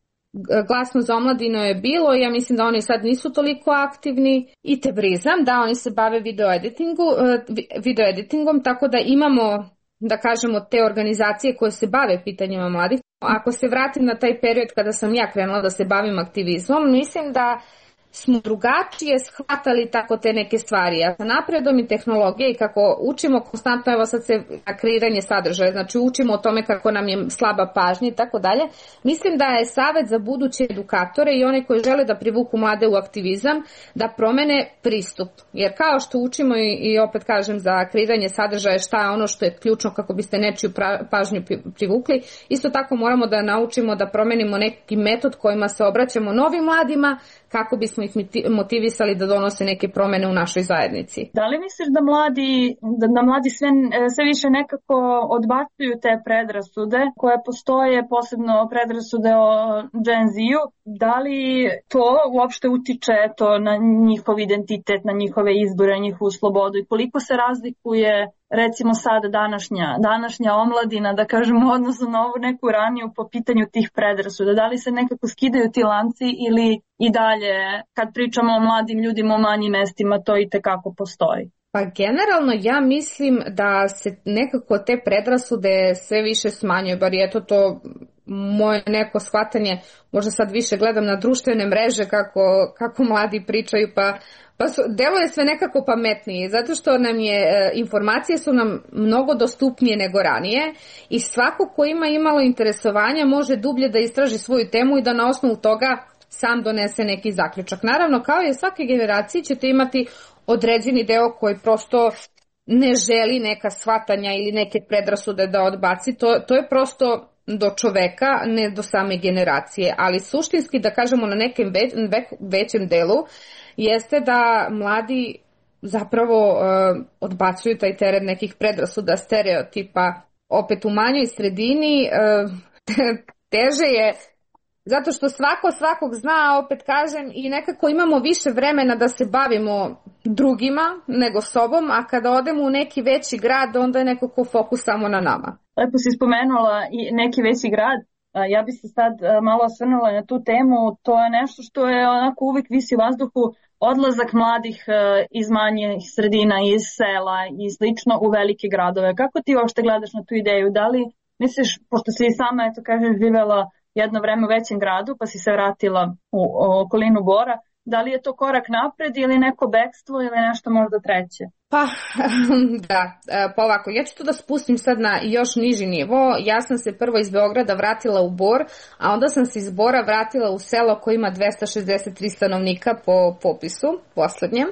Glasno za omladinu je bilo, ja mislim da oni sad nisu toliko aktivni, i Tebrizam, da oni se bave video editingu, video editingom, tako da imamo, da kažemo, te organizacije koje se bave pitanjima mladih. Ako se vratim na taj period kada sam ja krenula da se bavim aktivizmom, mislim da smo drugačije shvatali tako te neke stvari. A sa napredom i tehnologije i kako učimo konstantno, evo sad se na kreiranje sadržaja, znači učimo o tome kako nam je slaba pažnja i tako dalje, mislim da je savjet za buduće edukatore i one koji žele da privuku mlade u aktivizam da promene pristup. Jer kao što učimo i, i opet kažem za kreiranje sadržaja šta je ono što je ključno kako biste nečiju pra, pažnju privukli, isto tako moramo da naučimo da promenimo neki metod kojima se obraćamo novim mladima kako bismo ih motivisali da donose neke promene u našoj zajednici. Da li misliš da mladi, da, da mladi sve, sve više nekako odbacuju te predrasude koje postoje, posebno predrasude o Gen Z-u? Da li to uopšte utiče to na njihov identitet, na njihove izbore, na njihovu slobodu i koliko se razlikuje recimo sada današnja, današnja omladina, da kažemo, odnosno na ovu neku raniju po pitanju tih predrasuda? Da li se nekako skidaju ti lanci ili i dalje, kad pričamo o mladim ljudima u manjim mestima, to i tekako postoji? Pa generalno ja mislim da se nekako te predrasude sve više smanjuju, bar je to to moje neko shvatanje, možda sad više gledam na društvene mreže kako, kako mladi pričaju, pa Pa su, deluje sve nekako pametnije, zato što nam je, e, informacije su nam mnogo dostupnije nego ranije i svako ko ima imalo interesovanja može dublje da istraži svoju temu i da na osnovu toga sam donese neki zaključak. Naravno, kao i u svake generaciji ćete imati određeni deo koji prosto ne želi neka shvatanja ili neke predrasude da odbaci, to, to je prosto do čoveka, ne do same generacije, ali suštinski, da kažemo, na nekem već, većem delu jeste da mladi zapravo uh, odbacuju taj teret nekih predrasuda, stereotipa. Opet u manjoj sredini uh, teže je, zato što svako svakog zna, opet kažem, i nekako imamo više vremena da se bavimo drugima nego sobom, a kada odemo u neki veći grad, onda je nekako fokus samo na nama. Lepo si spomenula i neki veći grad. Ja bi se sad malo osvrnula na tu temu. To je nešto što je onako uvijek visi u vazduhu, odlazak mladih iz manjih sredina, iz sela i slično u velike gradove. Kako ti uopšte gledaš na tu ideju? Da li misliš, pošto si i sama, eto kažeš, živela jedno vreme u većem gradu pa si se vratila u, u okolinu Bora, da li je to korak napred ili neko bekstvo ili nešto možda treće? Pa, da, pa ovako, ja ću to da spustim sad na još niži nivo. Ja sam se prvo iz Beograda vratila u Bor, a onda sam se iz Bora vratila u selo koje ima dvesta šezdeset tri stanovnika po popisu poslednjem.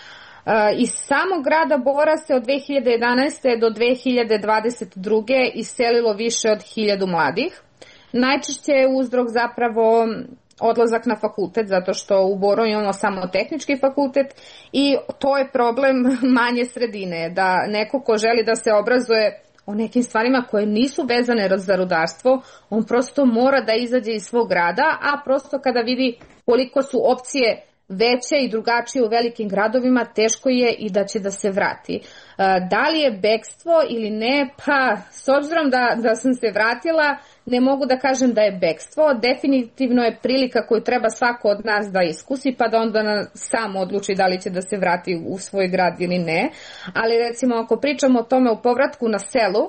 Iz samog grada Bora se od dve hiljade jedanaeste do dve hiljade dvadeset druge iselilo više od hiljadu mladih. Najčešće je uzrok zapravo odlazak na fakultet, zato što u Boru imamo samo tehnički fakultet i to je problem manje sredine, da neko ko želi da se obrazuje o nekim stvarima koje nisu vezane za rudarstvo, on prosto mora da izađe iz svog grada, a prosto kada vidi koliko su opcije veće i drugačije u velikim gradovima, teško je i da će da se vrati. Da li je bekstvo ili ne? Pa, s obzirom da, da sam se vratila, ne mogu da kažem da je bekstvo. Definitivno je prilika koju treba svako od nas da iskusi, pa da onda sam odluči da li će da se vrati u svoj grad ili ne. Ali recimo, ako pričamo o tome u povratku na selu,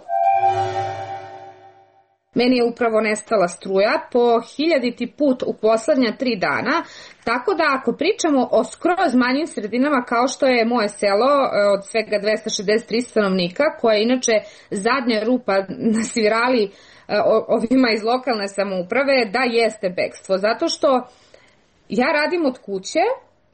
meni je upravo nestala struja po hiljaditi put u poslednja tri dana, tako da ako pričamo o skroz manjim sredinama kao što je moje selo od svega dvesta šezdeset tri stanovnika, koja je inače zadnja rupa na svirali ovima iz lokalne samouprave, da jeste bekstvo, zato što ja radim od kuće,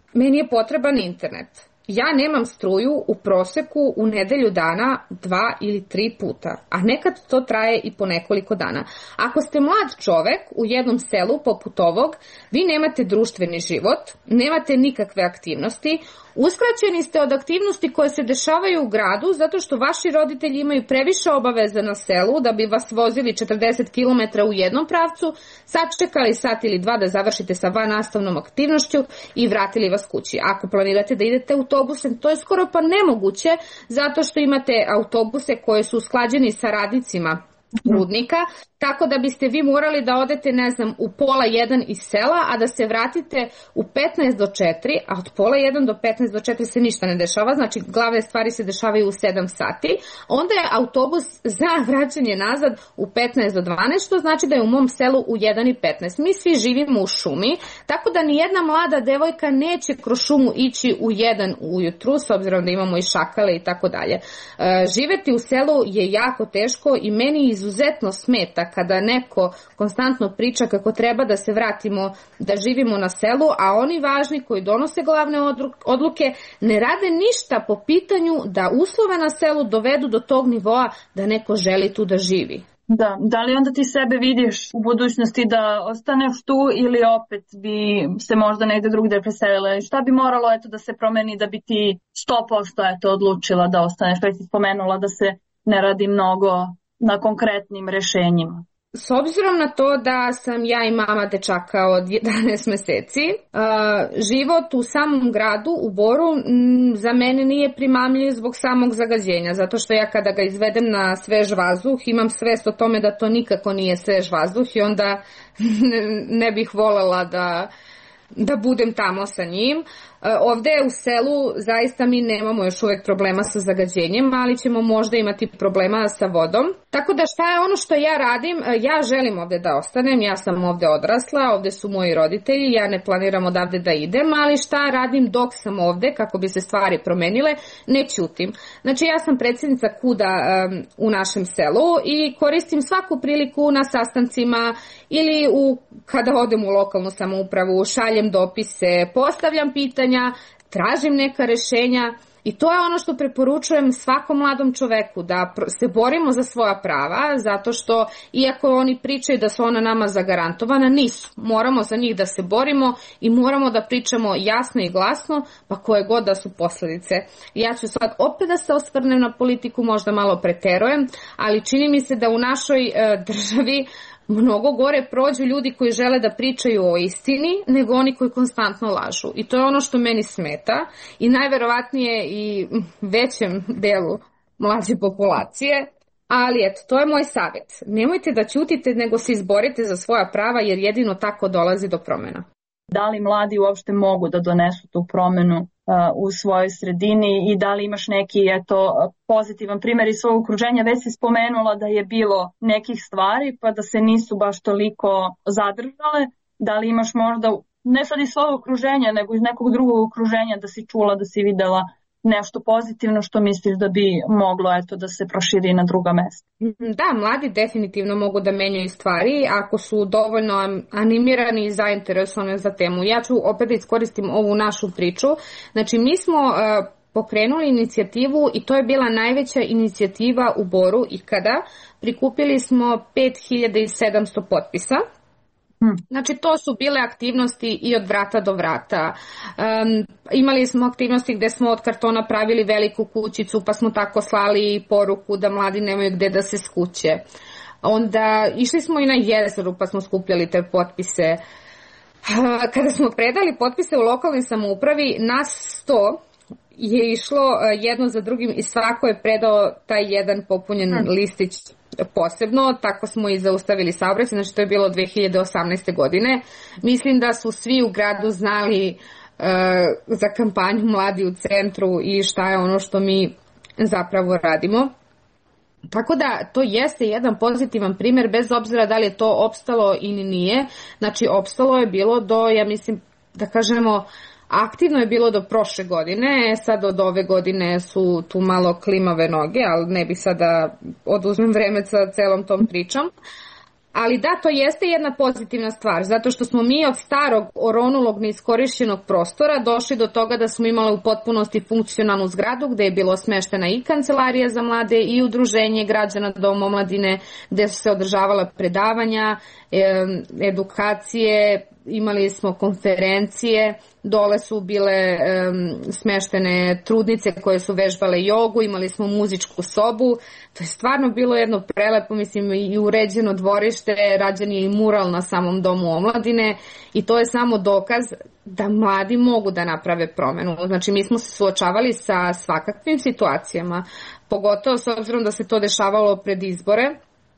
meni je potreban internet. Ja nemam struju u proseku u nedelju dana dva ili tri puta, a nekad to traje i po nekoliko dana. Ako ste mlad čovek u jednom selu poput ovog, vi nemate društveni život, nemate nikakve aktivnosti, uskraćeni ste od aktivnosti koje se dešavaju u gradu zato što vaši roditelji imaju previše obaveza na selu da bi vas vozili četrdeset kilometara u jednom pravcu, sačekali sat ili dva da završite sa vannastavnom aktivnošću i vratili vas kući. Ako planirate da idete autobusem, to je skoro pa nemoguće zato što imate autobuse koje su usklađeni sa radnicima rudnika, tako da biste vi morali da odete, ne znam, u pola jedan iz sela, a da se vratite u petnaest do četiri, a od pola jedan do petnaest do četiri se ništa ne dešava, znači glavne stvari se dešavaju u sedam sati, onda je autobus za vraćanje nazad u petnaest do dvanaest, što znači da je u mom selu u jedan i petnaest. Mi svi živimo u šumi, tako da nijedna mlada devojka neće kroz šumu ići u jedan ujutru, s obzirom da imamo i šakale i tako dalje. Živeti u selu je jako teško i meni izuzetno smeta kada neko konstantno priča kako treba da se vratimo, da živimo na selu, a oni važni koji donose glavne odluke ne rade ništa po pitanju da uslove na selu dovedu do tog nivoa da neko želi tu da živi. Da, da li onda ti sebe vidiš u budućnosti da ostaneš tu ili opet bi se možda negde drugde preselila? Šta bi moralo eto da se promeni da bi ti sto posto eto odlučila da ostaneš? Već si spomenula da se ne radi mnogo na konkretnim rešenjima. S obzirom na to da sam ja i mama dečaka od jedanaest meseci, život u samom gradu, u Boru, za mene nije primamljiv zbog samog zagađenja, zato što ja kada ga izvedem na svež vazduh, imam svest o tome da to nikako nije svež vazduh i onda ne bih voljela da, da budem tamo sa njim. Ovde u selu zaista mi nemamo još uvek problema sa zagađenjem, ali ćemo možda imati problema sa vodom. Tako da šta je ono što ja radim? Ja želim ovde da ostanem, ja sam ovde odrasla, ovde su moji roditelji, ja ne planiram odavde da idem, ali šta radim dok sam ovde kako bi se stvari promenile? Ne ćutim. Znači ja sam predsjednica KUD-a um, u našem selu i koristim svaku priliku na sastancima ili u, kada odem u lokalnu samoupravu, šaljem dopise, postavljam pitanja, tražim neka rešenja i to je ono što preporučujem svakom mladom čoveku, da se borimo za svoja prava, zato što iako oni pričaju da su ona nama zagarantovana, nisu. Moramo za njih da se borimo i moramo da pričamo jasno i glasno, pa koje god da su posledice. Ja ću sad opet da se osvrnem na politiku, možda malo preterujem, ali čini mi se da u našoj e, državi mnogo gore prođu ljudi koji žele da pričaju o istini nego oni koji konstantno lažu. I to je ono što meni smeta i najverovatnije i većem delu mlađe populacije. Ali eto, to je moj savjet. Nemojte da ćutite nego se izborite za svoja prava jer jedino tako dolazi do promjena. Da li mladi uopšte mogu da donesu tu promenu uh, u svojoj sredini i da li imaš neki eto, pozitivan primjer iz svog okruženja? Već si spomenula da je bilo nekih stvari pa da se nisu baš toliko zadržale. Da li imaš možda, ne sad iz svog okruženja, nego iz nekog drugog okruženja da si čula, da si videla nešto pozitivno što misliš da bi moglo eto, da se proširi na druga mesta? Da, mladi definitivno mogu da menjaju stvari ako su dovoljno animirani i zainteresovani za temu. Ja ću opet da iskoristim ovu našu priču. Znači, mi smo uh, pokrenuli inicijativu i to je bila najveća inicijativa u Boru ikada. Prikupili smo pet hiljada sedamsto potpisa. Znači to su bile aktivnosti i od vrata do vrata. Um, imali smo aktivnosti gde smo od kartona pravili veliku kućicu pa smo tako slali poruku da mladi nemaju gde da se skuće. Onda išli smo i na jezeru pa smo skupljali te potpise. Kada smo predali potpise u lokalnoj samoupravi, nas sto je išlo jedno za drugim i svako je predao taj jedan popunjen hmm. listić posebno, tako smo i zaustavili saobraćaj, znači to je bilo dve hiljade osamnaeste. godine. Mislim da su svi u gradu znali uh, za kampanju Mladi u centru i šta je ono što mi zapravo radimo. Tako da to jeste jedan pozitivan primjer bez obzira da li je to opstalo ili nije. Znači opstalo je bilo do, ja mislim da kažemo, aktivno je bilo do prošle godine, sad od ove godine su tu malo klimave noge, ali ne bih sad da oduzmem vreme sa celom tom pričom. Ali da, to jeste jedna pozitivna stvar, zato što smo mi od starog oronulog neiskorišćenog prostora došli do toga da smo imali u potpunosti funkcionalnu zgradu gde je bilo smeštena i kancelarija za mlade i udruženje građana Dom omladine gde su se održavala predavanja, edukacije, imali smo konferencije, dole su bile um, smeštene trudnice koje su vežbale jogu, imali smo muzičku sobu, to je stvarno bilo jedno prelepo, mislim, i uređeno dvorište, rađen je i mural na samom Domu omladine i to je samo dokaz da mladi mogu da naprave promenu. Znači mi smo se suočavali sa svakakvim situacijama, pogotovo s obzirom da se to dešavalo pred izbore.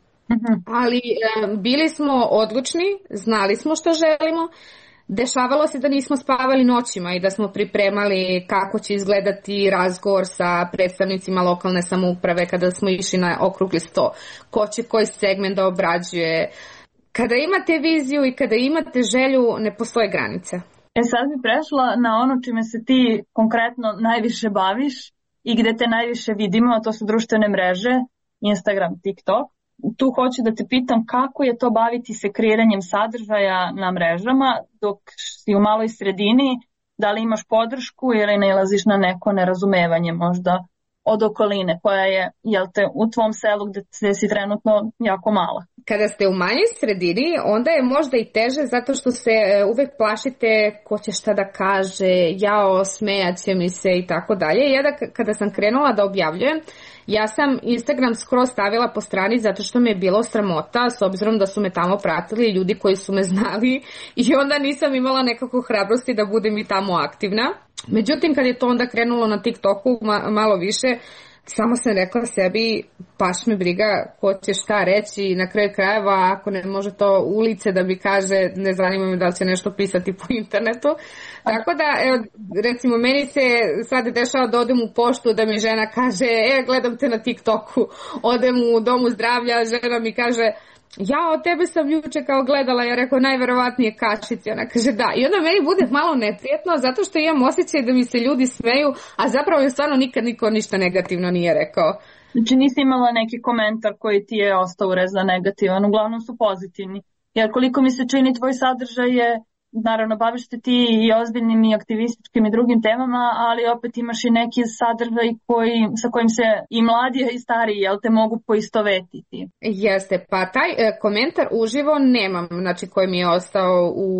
Ali e, bili smo odlučni, znali smo što želimo, dešavalo se da nismo spavali noćima i da smo pripremali kako će izgledati razgovor sa predstavnicima lokalne samouprave kada smo išli na okrugli sto, ko će koji segment da obrađuje. Kada imate viziju i kada imate želju, ne postoje granice. E sad bi prešla na ono čime se ti konkretno najviše baviš i gde te najviše vidimo, a to su društvene mreže, Instagram, TikTok. Tu hoću da te pitam kako je to baviti se kreiranjem sadržaja na mrežama dok si u maloj sredini, da li imaš podršku ili nailaziš na neko nerazumevanje možda od okoline koja je, jel te, u tvom selu gde si trenutno jako mala. Kada ste u manjoj sredini, onda je možda i teže zato što se uvek plašite ko će šta da kaže, jao, smejaće mi se i tako dalje. Ja da, kada sam krenula da objavljujem, ja sam Instagram skroz stavila po strani zato što me je bilo sramota s obzirom da su me tamo pratili ljudi koji su me znali i onda nisam imala nekako hrabrosti da budem i tamo aktivna. Međutim, kad je to onda krenulo na TikToku ma, malo više, samo sam rekla sebi, baš me briga ko će šta reći i na kraju krajeva ako ne može to ulice da mi kaže, ne zanima me da li će nešto pisati po internetu. Tako da, evo, recimo, meni se sad dešava da odem u poštu da mi žena kaže, e, gledam te na TikToku, odem u domu zdravlja, žena mi kaže, ja od tebe sam juče kao gledala, ja rekao najverovatnije kašice, ona kaže da. I onda meni bude malo neprijetno zato što imam osjećaj da mi se ljudi smeju, a zapravo je stvarno nikad niko ništa negativno nije rekao. Znači nisi imala neki komentar koji ti je ostao urezan negativan, uglavnom su pozitivni. Jer koliko mi se čini tvoj sadržaj je, naravno baviš se ti i ozbiljnim i aktivističkim i drugim temama, ali opet imaš i neki sadržaj koji, sa kojim se i mladi i stariji, jel te, mogu poistovetiti. Jeste, pa taj e, komentar uživo nemam, znači koji mi je ostao u,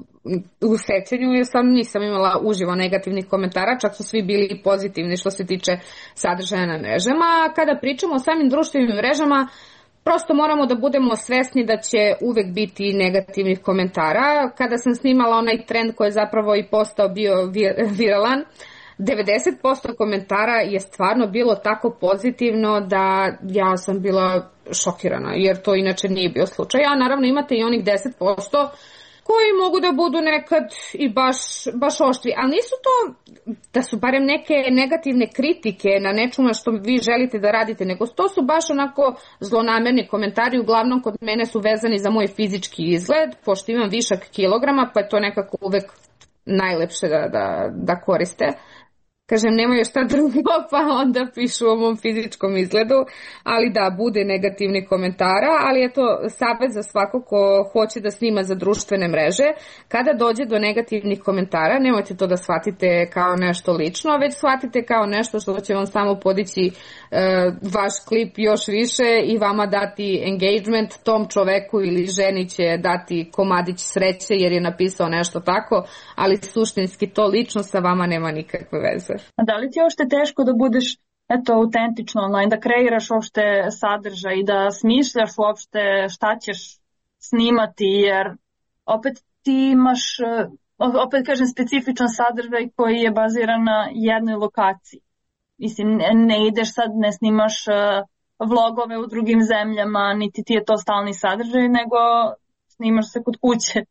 u sećanju, jer sam nisam imala uživo negativnih komentara, čak su svi bili pozitivni što se tiče sadržaja na mrežama. Kada pričamo o samim društvenim mrežama, prosto moramo da budemo svesni da će uvek biti negativnih komentara. Kada sam snimala onaj trend koji je zapravo i postao bio viralan, devedeset posto komentara je stvarno bilo tako pozitivno da ja sam bila šokirana, jer to inače nije bio slučaj. A naravno imate i onih deset posto koji mogu da budu nekad i baš, baš oštri, ali nisu to da su barem neke negativne kritike na nečemu što vi želite da radite, nego to su baš onako zlonamerni komentari, uglavnom kod mene su vezani za moj fizički izgled, pošto imam višak kilograma, pa je to nekako uvek najlepše da, da, da koriste. Kažem, nemaju šta drugo, pa onda pišu o mom fizičkom izgledu, ali da, bude negativni komentara, ali je to savjet za svako ko hoće da snima za društvene mreže. Kada dođe do negativnih komentara, nemojte to da shvatite kao nešto lično, već shvatite kao nešto što će vam samo podići e, vaš klip još više i vama dati engagement, tom čoveku ili ženi će dati komadić sreće jer je napisao nešto tako, ali suštinski to lično sa vama nema nikakve veze. A da li ti je uopšte teško da budeš eto, autentično online, da kreiraš uopšte sadržaj i da smišljaš uopšte šta ćeš snimati, jer opet ti imaš, opet kažem, specifičan sadržaj koji je baziran na jednoj lokaciji. Mislim, ne, ne ideš sad, ne snimaš vlogove u drugim zemljama, niti ti je to stalni sadržaj, nego snimaš se kod kuće.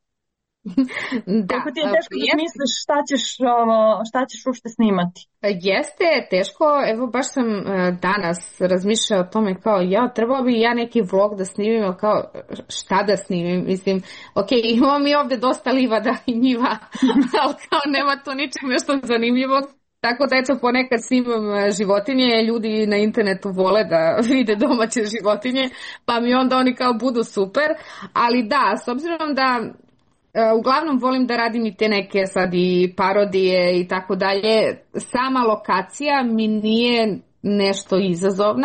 Da, kako ti je teško da misliš šta ćeš, ovo, šta ćeš uopšte snimati? Jeste teško, evo baš sam danas razmišljala o tome kao ja, trebao bi ja neki vlog da snimim, kao šta da snimim, mislim, ok, imamo mi ovde dosta livada i njiva, ali kao nema to ničeg nešto zanimljivog. Tako da eto ponekad snimam životinje, ljudi na internetu vole da vide domaće životinje, pa mi onda oni kao budu super, ali da, s obzirom da uglavnom volim da radim i te neke sad i parodije i tako dalje, sama lokacija mi nije nešto izazovna,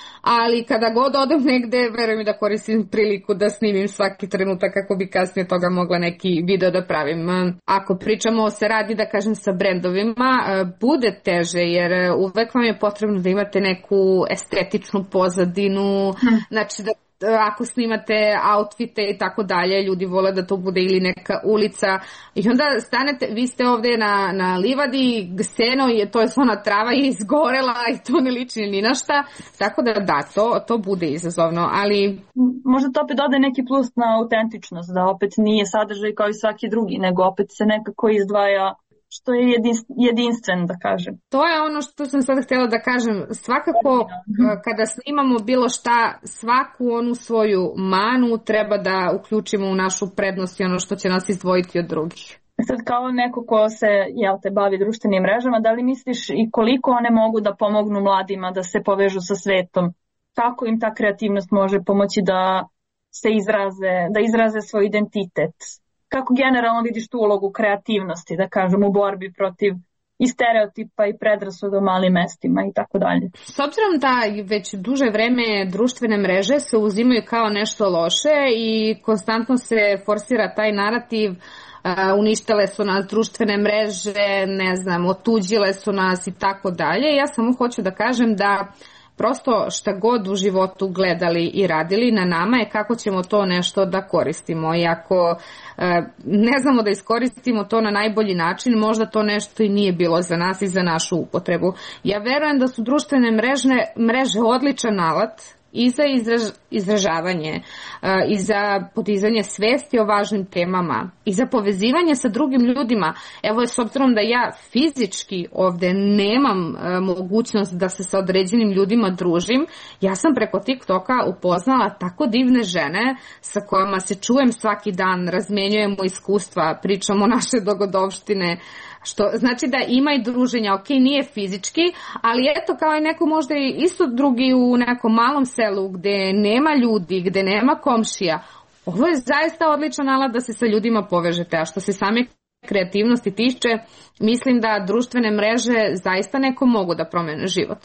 ali kada god odem negde, verujem mi da koristim priliku da snimim svaki trenutak kako bi kasnije toga mogla neki video da pravim. Ako pričamo o se radi, da kažem, sa brendovima, bude teže jer uvek vam je potrebno da imate neku estetičnu pozadinu, hmm. znači da ako snimate outfite i tako dalje, ljudi vole da to bude ili neka ulica i onda stanete, vi ste ovde na, na livadi, seno je, to je ona trava je izgorela i to ne liči ni na šta, tako da da, to, to bude izazovno, ali... Možda to opet dode neki plus na autentičnost, da opet nije sadržaj kao i svaki drugi, nego opet se nekako izdvaja što je jedinstven, da kažem. To je ono što sam sad htjela da kažem. Svakako, kada snimamo bilo šta, svaku onu svoju manu treba da uključimo u našu prednost i ono što će nas izdvojiti od drugih. Sad kao neko ko se jel te, bavi društvenim mrežama, da li misliš i koliko one mogu da pomognu mladima da se povežu sa svetom? Kako im ta kreativnost može pomoći da se izraze, da izraze svoj identitet? Kako generalno vidiš tu ulogu kreativnosti, da kažem, u borbi protiv i stereotipa i predrasuda u malim mestima i tako dalje? S obzirom da već duže vreme društvene mreže se uzimaju kao nešto loše i konstantno se forsira taj narativ, uh, uništile su nas društvene mreže, ne znam, otuđile su nas i tako dalje, ja samo hoću da kažem da prosto šta god u životu gledali i radili, na nama je kako ćemo to nešto da koristimo. I ako e, ne znamo da iskoristimo to na najbolji način, možda to nešto i nije bilo za nas i za našu upotrebu. Ja verujem da su društvene mrežne, mreže odličan alat i za izraž, izražavanje, i za podizanje svesti o važnim temama, i za povezivanje sa drugim ljudima. Evo, s obzirom da ja fizički ovde nemam mogućnost da se sa određenim ljudima družim, ja sam preko TikToka upoznala tako divne žene sa kojima se čujem svaki dan, razmenjujemo iskustva, pričamo naše dogodovštine, što znači da ima i druženja, ok, nije fizički, ali eto kao i neko možda i isto drugi u nekom malom selu gde nema ljudi, gde nema komšija. Ovo je zaista odličan alat da se sa ljudima povežete, a što se same kreativnosti tiče, mislim da društvene mreže zaista neko mogu da promene život.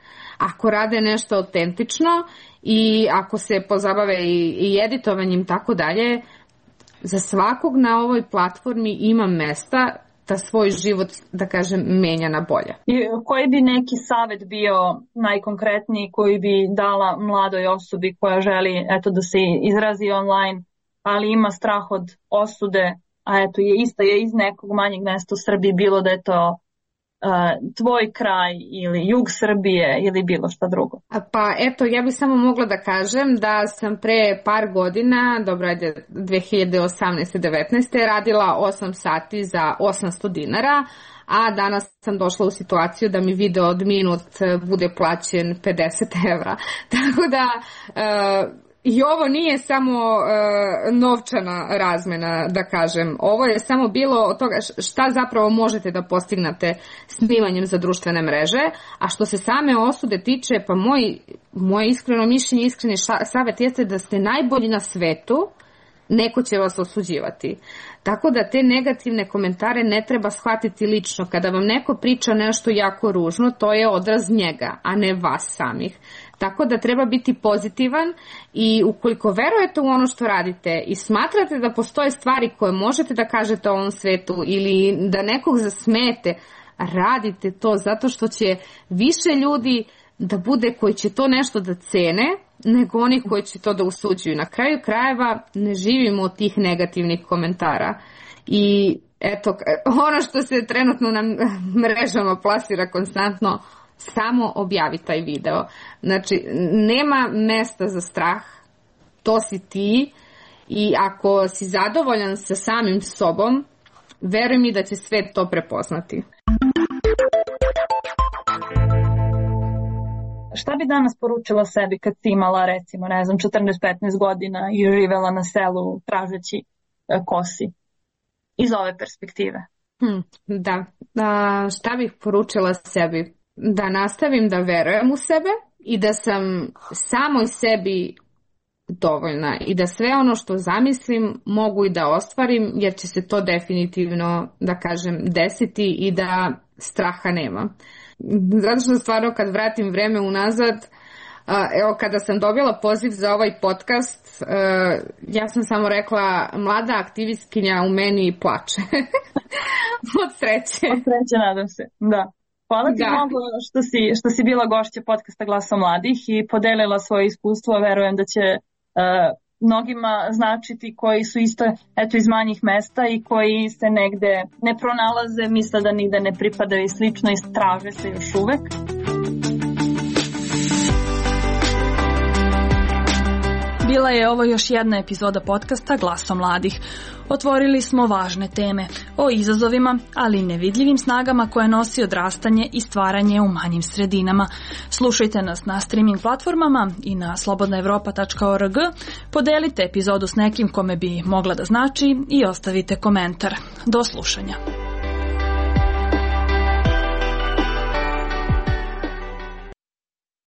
Ako rade nešto autentično i ako se pozabave i, i editovanjem tako dalje, za svakog na ovoj platformi ima mesta da svoj život, da kažem, menja na bolje. I koji bi neki savjet bio najkonkretniji koji bi dala mladoj osobi koja želi eto, da se izrazi online, ali ima strah od osude, a eto je isto je iz nekog manjeg mesta u Srbiji, bilo da je to Uh, tvoj kraj ili jug Srbije ili bilo šta drugo? Pa eto, ja bih samo mogla da kažem da sam pre par godina, dobro ajde dve hiljade osamnaeste devetnaeste radila osam sati za osamsto dinara, a danas sam došla u situaciju da mi video od minut bude plaćen pedeset evra. Tako da uh, i ovo nije samo uh, novčana razmena, da kažem. Ovo je samo bilo od toga šta zapravo možete da postignete snimanjem za društvene mreže, a što se same osude tiče, pa moj, moje iskreno mišljenje, iskreni savjet jeste da ste najbolji na svetu, neko će vas osuđivati. Tako da te negativne komentare ne treba shvatiti lično. Kada vam neko priča nešto jako ružno, to je odraz njega, a ne vas samih. Tako da treba biti pozitivan i ukoliko verujete u ono što radite i smatrate da postoje stvari koje možete da kažete o ovom svetu ili da nekog zasmete, radite to zato što će više ljudi da bude koji će to nešto da cene nego oni koji će to da usuđuju. Na kraju krajeva ne živimo od tih negativnih komentara. I eto, ono što se trenutno na mrežama plasira konstantno, samo objavi taj video. Znači, nema mesta za strah, to si ti i ako si zadovoljan sa samim sobom, veruj mi da će svet to prepoznati. Šta bi danas poručila sebi kad si imala, recimo, ne znam, četrnaest petnaest godina i živela na selu tražeći kosi iz ove perspektive? Hmm, da, a, šta bih poručila sebi? Da nastavim da verujem u sebe i da sam samoj sebi dovoljna i da sve ono što zamislim mogu i da ostvarim, jer će se to definitivno, da kažem, desiti i da straha nema. Zato što stvarno kad vratim vreme unazad, evo kada sam dobila poziv za ovaj podcast, ja sam samo rekla mlada aktivistkinja u meni plače. Od sreće. Od sreće, nadam se, da. Hvala ti da. mnogo što si, što si bila gošća podcasta Glasa mladih i podelila svoje iskustvo. Verujem da će uh, mnogima značiti koji su isto eto, iz manjih mesta i koji se negde ne pronalaze, misle da nigde ne pripadaju i slično i traže se još uvek. Bila je ovo još jedna epizoda podcasta Glaso mladih. Otvorili smo važne teme o izazovima, ali i nevidljivim snagama koje nosi odrastanje i stvaranje u manjim sredinama. Slušajte nas na streaming platformama i na slobodna evropa tačka org. Podelite epizodu s nekim kome bi mogla da znači i ostavite komentar. Do slušanja.